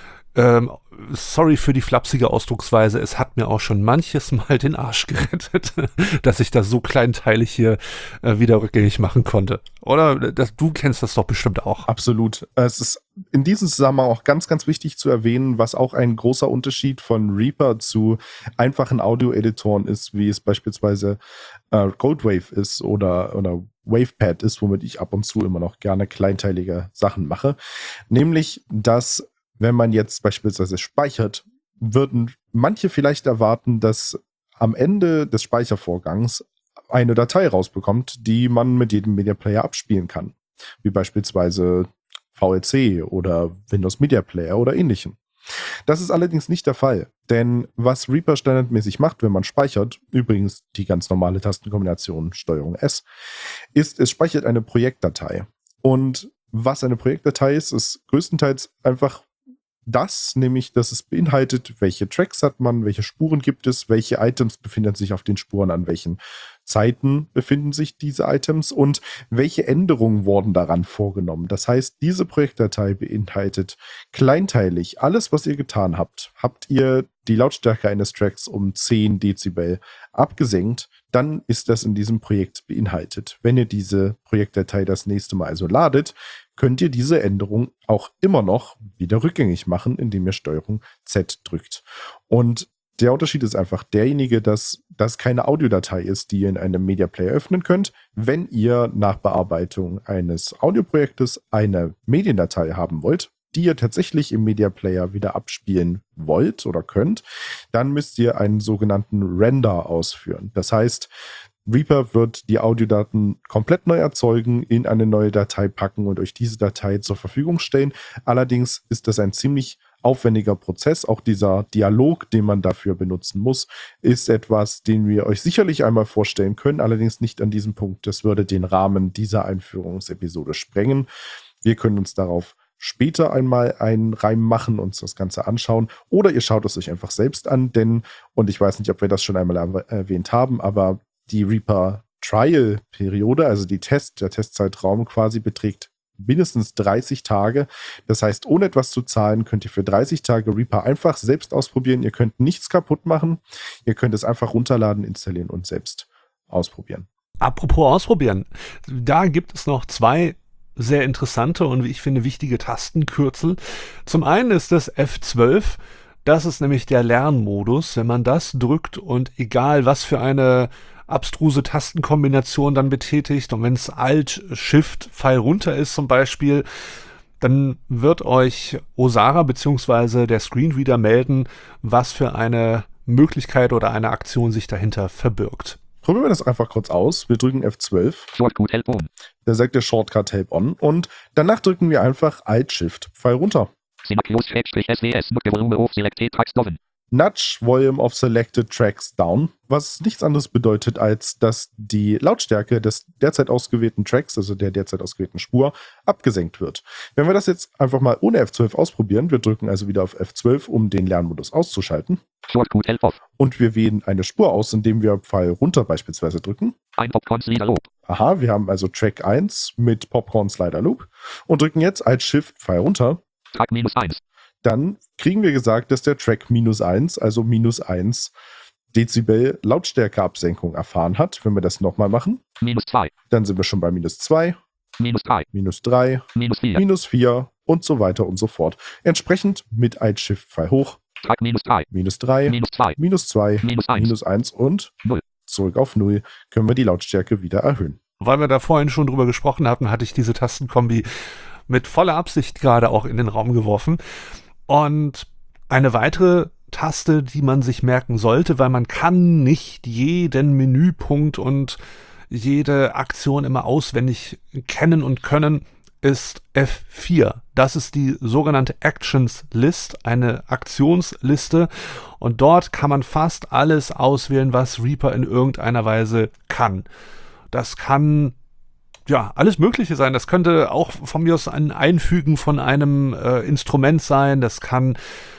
S3: sorry für die flapsige Ausdrucksweise, es hat mir auch schon manches Mal den Arsch gerettet, dass ich das so kleinteilig hier wieder rückgängig machen konnte. Oder du kennst das doch bestimmt auch.
S4: Absolut. Es ist in diesem Zusammenhang auch ganz, ganz wichtig zu erwähnen, was auch ein großer Unterschied von Reaper zu einfachen Audio-Editoren ist, wie es beispielsweise Goldwave ist oder WavePad ist, womit ich ab und zu immer noch gerne kleinteilige Sachen mache. Nämlich, dass wenn man jetzt beispielsweise speichert, würden manche vielleicht erwarten, dass am Ende des Speichervorgangs eine Datei rausbekommt, die man mit jedem Media Player abspielen kann. Wie beispielsweise VLC oder Windows Media Player oder ähnlichem. Das ist allerdings nicht der Fall, denn was Reaper standardmäßig macht, wenn man speichert, übrigens die ganz normale Tastenkombination STRG S, ist, es speichert eine Projektdatei. Und was eine Projektdatei ist, ist größtenteils einfach das, nämlich, dass es beinhaltet, welche Tracks hat man, welche Spuren gibt es, welche Items befinden sich auf den Spuren, an welchen Zeiten befinden sich diese Items und welche Änderungen wurden daran vorgenommen. Das heißt, diese Projektdatei beinhaltet kleinteilig alles, was ihr getan habt. Habt ihr die Lautstärke eines Tracks um 10 Dezibel abgesenkt, dann ist das in diesem Projekt beinhaltet. Wenn ihr diese Projektdatei das nächste Mal also ladet, könnt ihr diese Änderung auch immer noch wieder rückgängig machen, indem ihr STRG Z drückt. Und der Unterschied ist einfach derjenige, dass das keine Audiodatei ist, die ihr in einem Media Player öffnen könnt. Wenn ihr nach Bearbeitung eines Audioprojektes eine Mediendatei haben wollt, die ihr tatsächlich im Media Player wieder abspielen wollt oder könnt, dann müsst ihr einen sogenannten Render ausführen. Das heißt, Reaper wird die Audiodaten komplett neu erzeugen, in eine neue Datei packen und euch diese Datei zur Verfügung stellen. Allerdings ist das ein ziemlich aufwendiger Prozess. Auch dieser Dialog, den man dafür benutzen muss, ist etwas, den wir euch sicherlich einmal vorstellen können, allerdings nicht an diesem Punkt. Das würde den Rahmen dieser Einführungsepisode sprengen. Wir können uns darauf später einmal einen Reim machen, uns das Ganze anschauen. Oder ihr schaut es euch einfach selbst an, denn, und ich weiß nicht, ob wir das schon einmal erwähnt haben, aber die Reaper Trial-Periode, also der Testzeitraum quasi beträgt mindestens 30 Tage. Das heißt, ohne etwas zu zahlen, könnt ihr für 30 Tage Reaper einfach selbst ausprobieren. Ihr könnt nichts kaputt machen. Ihr könnt es einfach runterladen, installieren und selbst ausprobieren.
S3: Apropos ausprobieren, da gibt es noch zwei sehr interessante und wie ich finde wichtige Tastenkürzel. Zum einen ist das F12. Das ist nämlich der Lernmodus. Wenn man das drückt und egal was für eine abstruse Tastenkombination dann betätigt und wenn es Alt, Shift, Pfeil runter ist zum Beispiel, dann wird euch Osara bzw. der Screenreader melden, was für eine Möglichkeit oder eine Aktion sich dahinter verbirgt.
S4: Probieren wir das einfach kurz aus. Wir drücken F12.
S5: Shortcut Help On.
S4: Da sagt der Shortcut Help On und danach drücken wir einfach Alt, Shift, Pfeil runter.
S5: SWS, Volume of Selected Tracks down.
S4: Nudge Volume of Selected Tracks down, was nichts anderes bedeutet, als dass die Lautstärke des derzeit ausgewählten Tracks, also der derzeit ausgewählten Spur, abgesenkt wird. Wenn wir das jetzt einfach mal ohne F12 ausprobieren, wir drücken also wieder auf F12, um den Lernmodus auszuschalten.
S5: Shortcut Help Off.
S4: Und wir wählen eine Spur aus, indem wir Pfeil runter beispielsweise drücken.
S5: Ein Popcorn Slider Loop.
S4: Aha, wir haben also Track 1 mit Popcorn Slider Loop und drücken jetzt als Shift Pfeil runter.
S5: Track -1.
S4: Dann kriegen wir gesagt, dass der Track -1, also -1 Dezibel Lautstärkeabsenkung erfahren hat. Wenn wir das nochmal machen,
S5: -2.
S4: dann sind wir schon bei -2,
S5: -3.
S4: -3,
S5: -4.
S4: -4 und so weiter und so fort. Entsprechend mit Alt-Shift-Pfeil hoch,
S5: Track -3.
S4: -3,
S5: -2.
S4: -2,
S5: -1.
S4: -1 und
S5: 0.
S4: Zurück auf 0 können wir die Lautstärke wieder erhöhen.
S3: Weil wir da vorhin schon drüber gesprochen hatten, hatte ich diese Tastenkombi mit voller Absicht gerade auch in den Raum geworfen. Und eine weitere Taste, die man sich merken sollte, weil man kann nicht jeden Menüpunkt und jede Aktion immer auswendig kennen und können, ist F4. Das ist die sogenannte Actions List, eine Aktionsliste. Und dort kann man fast alles auswählen, was Reaper in irgendeiner Weise kann. Das kann ja alles Mögliche sein. Das könnte auch von mir aus ein Einfügen von einem Instrument sein. Das kann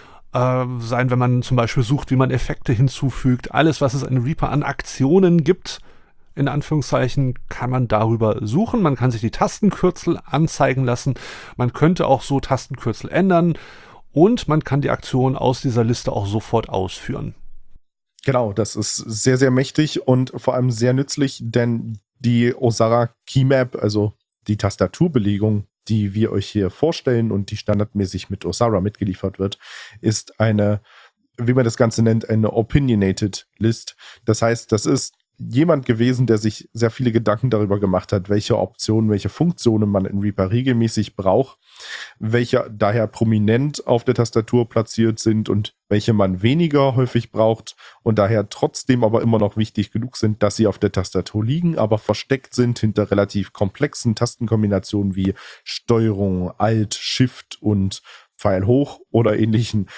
S3: sein, wenn man zum Beispiel sucht, wie man Effekte hinzufügt. Alles, was es in Reaper an Aktionen gibt, in Anführungszeichen, kann man darüber suchen. Man kann sich die Tastenkürzel anzeigen lassen. Man könnte auch so Tastenkürzel ändern und man kann die Aktion aus dieser Liste auch sofort ausführen.
S4: Genau, das ist sehr, sehr mächtig und vor allem sehr nützlich, denn die Osara Keymap, also die Tastaturbelegung, die wir euch hier vorstellen und die standardmäßig mit Osara mitgeliefert wird, ist eine, wie man das Ganze nennt, eine Opinionated List. Das heißt, das ist jemand gewesen, der sich sehr viele Gedanken darüber gemacht hat, welche Optionen, welche Funktionen man in Reaper regelmäßig braucht, welche daher prominent auf der Tastatur platziert sind und welche man weniger häufig braucht und daher trotzdem aber immer noch wichtig genug sind, dass sie auf der Tastatur liegen, aber versteckt sind hinter relativ komplexen Tastenkombinationen wie Steuerung, Alt, Shift und Pfeil hoch oder ähnlichen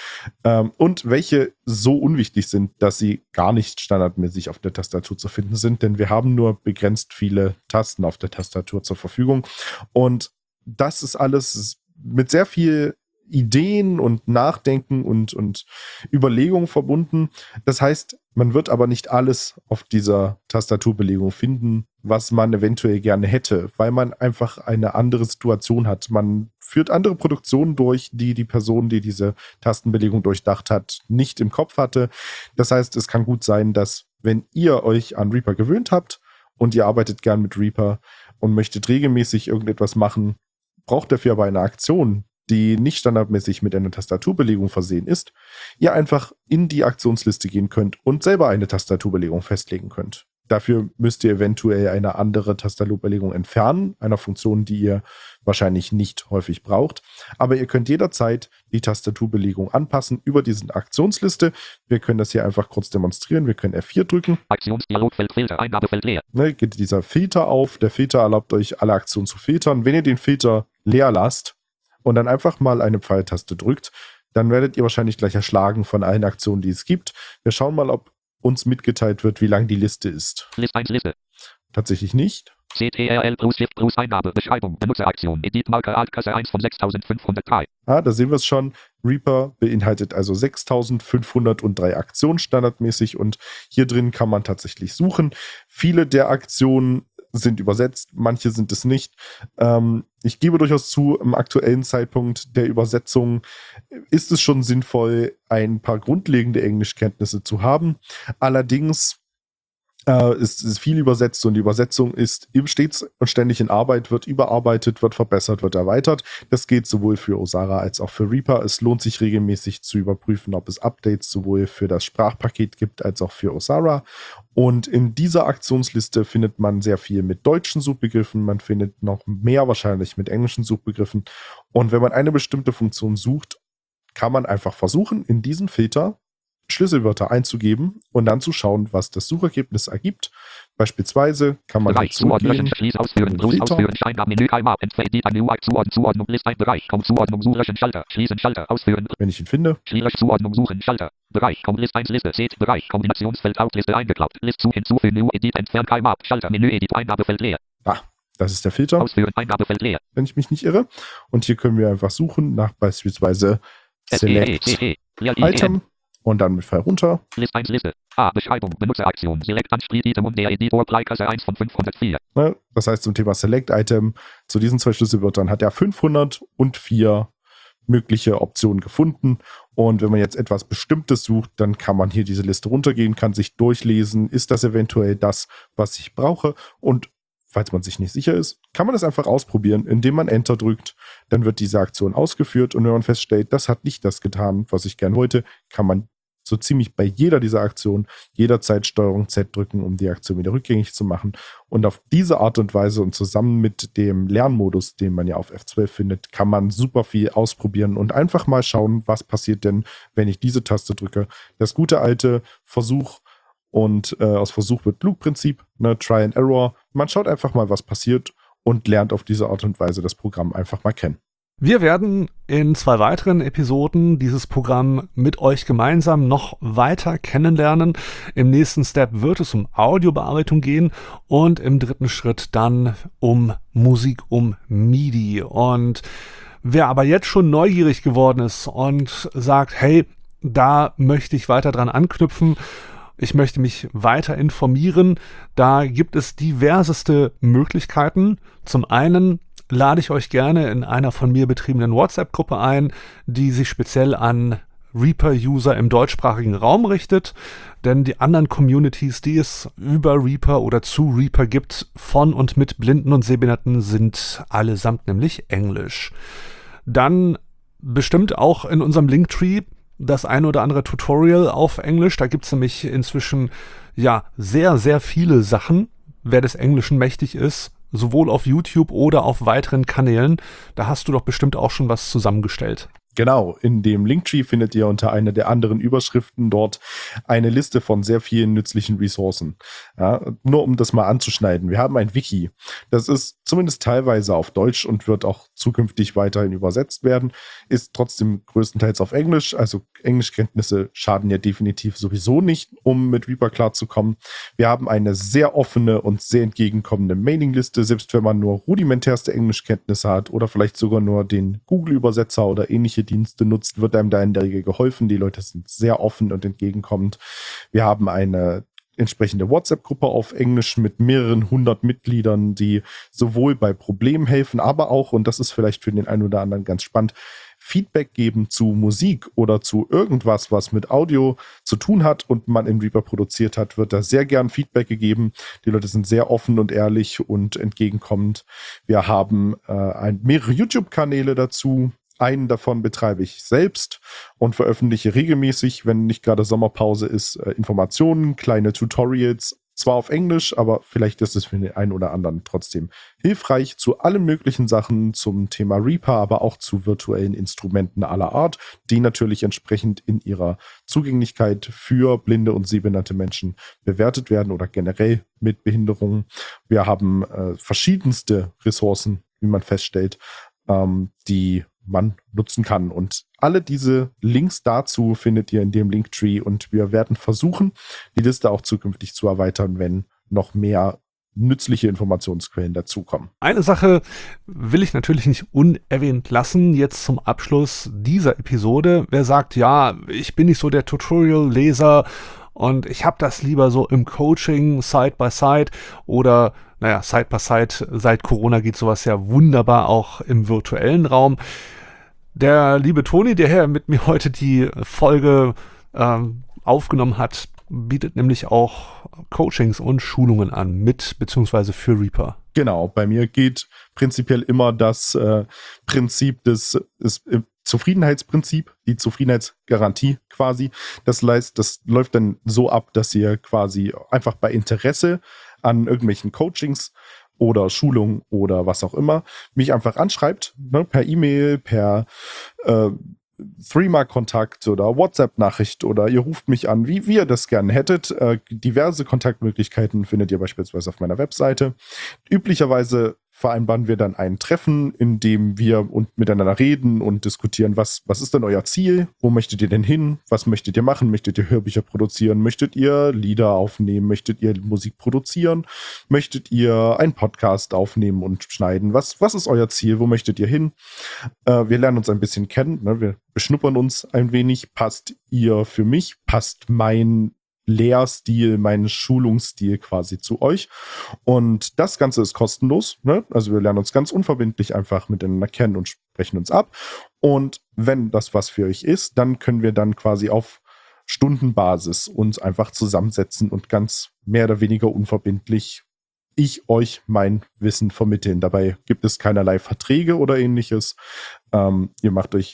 S4: und welche so unwichtig sind, dass sie gar nicht standardmäßig auf der Tastatur zu finden sind, denn wir haben nur begrenzt viele Tasten auf der Tastatur zur Verfügung und das ist alles mit sehr viel Ideen und Nachdenken und Überlegungen verbunden. Das heißt, man wird aber nicht alles auf dieser Tastaturbelegung finden, was man eventuell gerne hätte, weil man einfach eine andere Situation hat. Man führt andere Produktionen durch, die die Person, die diese Tastenbelegung durchdacht hat, nicht im Kopf hatte. Das heißt, es kann gut sein, dass wenn ihr euch an Reaper gewöhnt habt und ihr arbeitet gern mit Reaper und möchtet regelmäßig irgendetwas machen, braucht dafür aber eine Aktion, die nicht standardmäßig mit einer Tastaturbelegung versehen ist, ihr einfach in die Aktionsliste gehen könnt und selber eine Tastaturbelegung festlegen könnt. Dafür müsst ihr eventuell eine andere Tastaturbelegung entfernen, einer Funktion, die ihr wahrscheinlich nicht häufig braucht. Aber ihr könnt jederzeit die Tastaturbelegung anpassen über diese Aktionsliste. Wir können das hier einfach kurz demonstrieren. Wir können F4 drücken.
S5: Aktionsdialogfeld Filter, Eingabefeld leer.
S4: Geht dieser Filter auf. Der Filter erlaubt euch, alle Aktionen zu filtern. Wenn ihr den Filter leer lasst und dann einfach mal eine Pfeiltaste drückt, dann werdet ihr wahrscheinlich gleich erschlagen von allen Aktionen, die es gibt. Wir schauen mal, ob uns mitgeteilt wird, wie lang die Liste ist.
S5: List 1 Liste.
S4: Tatsächlich nicht.
S5: CTRL plus Shift plus Eingabe, Beschreibung, Benutzeraktion, Editmarker Altkasse 1 von 6503.
S4: Da sehen wir es schon. Reaper beinhaltet also 6503 Aktionen standardmäßig und hier drin kann man tatsächlich suchen. Viele der Aktionen sind übersetzt, manche sind es nicht. Ich gebe durchaus zu, im aktuellen Zeitpunkt der Übersetzung ist es schon sinnvoll, ein paar grundlegende Englischkenntnisse zu haben. Allerdings ist viel übersetzt und die Übersetzung ist stets und ständig in Arbeit, wird überarbeitet, wird verbessert, wird erweitert. Das geht sowohl für Osara als auch für Reaper. Es lohnt sich regelmäßig zu überprüfen, ob es Updates sowohl für das Sprachpaket gibt als auch für Osara. Und in dieser Aktionsliste findet man sehr viel mit deutschen Suchbegriffen, man findet noch mehr wahrscheinlich mit englischen Suchbegriffen. Und wenn man eine bestimmte Funktion sucht, kann man einfach versuchen, in diesen Filter Schlüsselwörter einzugeben und dann zu schauen, was das Suchergebnis ergibt. Beispielsweise kann man
S5: Bereich, Zuordnen, Schließ, Ausführen, Groß,
S4: Filter.
S5: Ausführen, Eingaben, Menü, Keimab, Edit, Zuordnung, List, ein Bereich, Zuordnung, Suchen, Schalter, Schließen, Schalter, Ausführen,
S4: Wenn ich ihn finde,
S5: Schwierig, Zuordnung, Suchen, Schalter, Bereich, List 1 Liste, Set, Bereich, Kombinationsfeld, Outliste, eingeklappt, List zu, hinzufügen, New, Edit, entfernen, Keimab, Schalter, Menü, Edit, Eingabefeld leer,
S4: das ist der Filter,
S5: Ausführen, Eingabefeld leer,
S4: wenn ich mich nicht irre. Und hier können wir einfach suchen nach beispielsweise Select Item und dann mit Pfeil runter.
S5: List 1 Liste, Beschreibung, Benutzeraktion, Select Anspiel Item und der Editor, Bleikasse 1 von 504.
S4: Das heißt, zum Thema Select Item, zu diesen zwei Schlüsselwörtern hat er 504 mögliche Optionen gefunden. Und wenn man jetzt etwas Bestimmtes sucht, dann kann man hier diese Liste runtergehen, kann sich durchlesen, ist das eventuell das, was ich brauche? Und falls man sich nicht sicher ist, kann man das einfach ausprobieren, indem man Enter drückt. Dann wird diese Aktion ausgeführt und wenn man feststellt, das hat nicht das getan, was ich gern wollte, kann man so ziemlich bei jeder dieser Aktionen jederzeit Steuerung Z drücken, um die Aktion wieder rückgängig zu machen. Und auf diese Art und Weise und zusammen mit dem Lernmodus, den man ja auf F12 findet, kann man super viel ausprobieren und einfach mal schauen, was passiert denn, wenn ich diese Taste drücke. Das gute alte Versuch und aus Versuch wird Flugprinzip, ne, Try and Error. Man schaut einfach mal, was passiert und lernt auf diese Art und Weise das Programm einfach mal kennen.
S3: Wir werden in 2 weiteren Episoden dieses Programm mit euch gemeinsam noch weiter kennenlernen. Im nächsten Step wird es um Audiobearbeitung gehen und im 3. Schritt dann um Musik, um MIDI. Und wer aber jetzt schon neugierig geworden ist und sagt, hey, da möchte ich weiter dran anknüpfen, ich möchte mich weiter informieren, da gibt es diverseste Möglichkeiten. Zum einen lade ich euch gerne in einer von mir betriebenen WhatsApp-Gruppe ein, die sich speziell an Reaper-User im deutschsprachigen Raum richtet, denn die anderen Communities, die es über Reaper oder zu Reaper gibt, von und mit Blinden und Sehbehinderten, sind allesamt nämlich Englisch. Dann bestimmt auch in unserem Linktree das ein oder andere Tutorial auf Englisch. Da gibt es nämlich inzwischen ja sehr, sehr viele Sachen, wer des Englischen mächtig ist, sowohl auf YouTube oder auf weiteren Kanälen. Da hast du doch bestimmt auch schon was zusammengestellt.
S4: Genau, in dem Linktree findet ihr unter einer der anderen Überschriften dort eine Liste von sehr vielen nützlichen Ressourcen. Ja, nur um das mal anzuschneiden. Wir haben ein Wiki. Das ist zumindest teilweise auf Deutsch und wird auch zukünftig weiterhin übersetzt werden. Ist trotzdem größtenteils auf Englisch. Also Englischkenntnisse schaden ja definitiv sowieso nicht, um mit Reaper klarzukommen. Wir haben eine sehr offene und sehr entgegenkommende Mailingliste. Selbst wenn man nur rudimentärste Englischkenntnisse hat oder vielleicht sogar nur den Google-Übersetzer oder ähnliche Dienste nutzt, wird einem da in der Regel geholfen. Die Leute sind sehr offen und entgegenkommend. Wir haben eine entsprechende WhatsApp-Gruppe auf Englisch mit mehreren 100 Mitgliedern, die sowohl bei Problemen helfen, aber auch, und das ist vielleicht für den einen oder anderen ganz spannend, Feedback geben zu Musik oder zu irgendwas, was mit Audio zu tun hat und man in Reaper produziert hat, wird da sehr gern Feedback gegeben. Die Leute sind sehr offen und ehrlich und entgegenkommend. Wir haben mehrere YouTube-Kanäle dazu. Einen davon betreibe ich selbst und veröffentliche regelmäßig, wenn nicht gerade Sommerpause ist, Informationen, kleine Tutorials, zwar auf Englisch, aber vielleicht ist es für den einen oder anderen trotzdem hilfreich zu allen möglichen Sachen zum Thema Reaper, aber auch zu virtuellen Instrumenten aller Art, die natürlich entsprechend in ihrer Zugänglichkeit für blinde und sehbehinderte Menschen bewertet werden oder generell mit Behinderungen. Wir haben verschiedenste Ressourcen, wie man feststellt, die man nutzen kann. Und alle diese Links dazu findet ihr in dem Linktree und wir werden versuchen, die Liste auch zukünftig zu erweitern, wenn noch mehr nützliche Informationsquellen dazukommen.
S3: Eine Sache will ich natürlich nicht unerwähnt lassen, jetzt zum Abschluss dieser Episode. Wer sagt, ja, ich bin nicht so der Tutorial-Leser und ich habe das lieber so im Coaching, Side by Side oder naja, Side by Side, seit Corona geht sowas ja wunderbar auch im virtuellen Raum. Der liebe Toni, der hier mit mir heute die Folge aufgenommen hat, bietet nämlich auch Coachings und Schulungen an, mit bzw. für Reaper.
S4: Genau, bei mir geht prinzipiell immer das Prinzip des Zufriedenheitsprinzip, die Zufriedenheitsgarantie quasi. Das heißt, das läuft dann so ab, dass ihr quasi einfach bei Interesse an irgendwelchen Coachings oder Schulungen oder was auch immer, mich einfach anschreibt, ne, per E-Mail, per Threema-Kontakt oder WhatsApp-Nachricht oder ihr ruft mich an, wie ihr das gerne hättet. Diverse Kontaktmöglichkeiten findet ihr beispielsweise auf meiner Webseite. Üblicherweise vereinbaren wir dann ein Treffen, in dem wir miteinander reden und diskutieren, was ist denn euer Ziel? Wo möchtet ihr denn hin? Was möchtet ihr machen? Möchtet ihr Hörbücher produzieren? Möchtet ihr Lieder aufnehmen? Möchtet ihr Musik produzieren? Möchtet ihr einen Podcast aufnehmen und schneiden? Was ist euer Ziel? Wo möchtet ihr hin? Wir lernen uns ein bisschen kennen. Ne? Wir beschnuppern uns ein wenig. Passt ihr für mich? Passt mein Lehrstil, mein Schulungsstil quasi zu euch. Und das Ganze ist kostenlos. Ne? Also wir lernen uns ganz unverbindlich einfach miteinander kennen und sprechen uns ab. Und wenn das was für euch ist, dann können wir dann quasi auf Stundenbasis uns einfach zusammensetzen und ganz mehr oder weniger unverbindlich euch mein Wissen vermitteln. Dabei gibt es keinerlei Verträge oder ähnliches. Ihr macht euch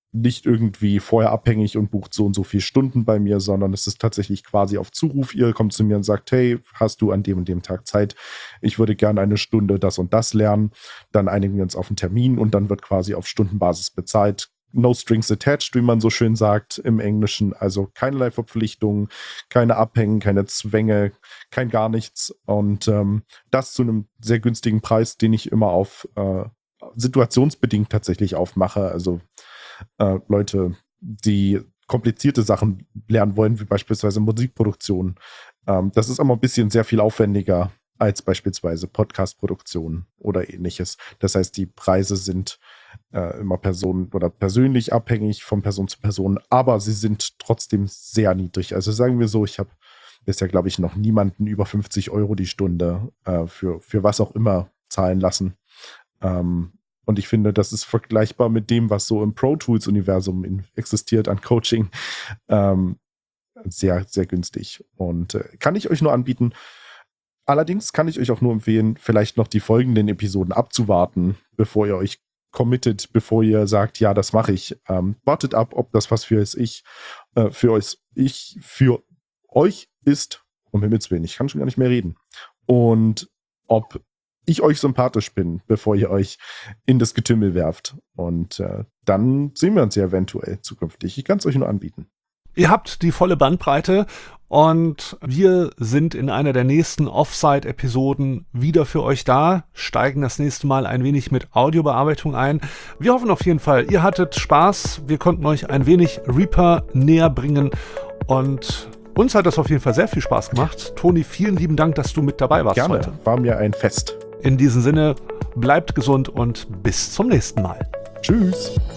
S4: nicht irgendwie vorher abhängig und bucht so und so viele Stunden bei mir, sondern es ist tatsächlich quasi auf Zuruf. Ihr kommt zu mir und sagt, hey, hast du an dem und dem Tag Zeit? Ich würde gerne eine Stunde das und das lernen. Dann einigen wir uns auf einen Termin und dann wird quasi auf Stundenbasis bezahlt. No strings attached, wie man so schön sagt im Englischen. Also keinerlei Verpflichtungen, keine Abhängen, keine Zwänge, kein gar nichts. Und das zu einem sehr günstigen Preis, den ich immer auf situationsbedingt tatsächlich aufmache. Also Leute, die komplizierte Sachen lernen wollen, wie beispielsweise Musikproduktion. Das ist immer ein bisschen sehr viel aufwendiger als beispielsweise Podcast-Produktion oder ähnliches. Das heißt, die Preise sind immer persönlich abhängig von Person zu Person, aber sie sind trotzdem sehr niedrig. Also sagen wir so, ich habe bisher, glaube ich, noch niemanden über 50 € die Stunde für was auch immer zahlen lassen. Und ich finde, das ist vergleichbar mit dem, was so im Pro Tools-Universum existiert an Coaching. Sehr, sehr günstig. Und kann ich euch nur anbieten. Allerdings kann ich euch auch nur empfehlen, vielleicht noch die folgenden Episoden abzuwarten, bevor ihr euch committet, bevor ihr sagt, ja, das mache ich. Wartet ab, ob das was für euch ist. Um Himmels Willen, ich kann schon gar nicht mehr reden. Und ob ich euch sympathisch bin, bevor ihr euch in das Getümmel werft. Und dann sehen wir uns ja eventuell zukünftig. Ich kann es euch nur anbieten.
S3: Ihr habt die volle Bandbreite und wir sind in einer der nächsten Offsite-Episoden wieder für euch da, steigen das nächste Mal ein wenig mit Audiobearbeitung ein. Wir hoffen auf jeden Fall, ihr hattet Spaß, wir konnten euch ein wenig Reaper näher bringen und uns hat das auf jeden Fall sehr viel Spaß gemacht. Toni, vielen lieben Dank, dass du mit dabei warst.
S4: Gerne,
S3: heute.
S4: War mir ein Fest.
S3: In diesem Sinne, bleibt gesund und bis zum nächsten Mal.
S4: Tschüss.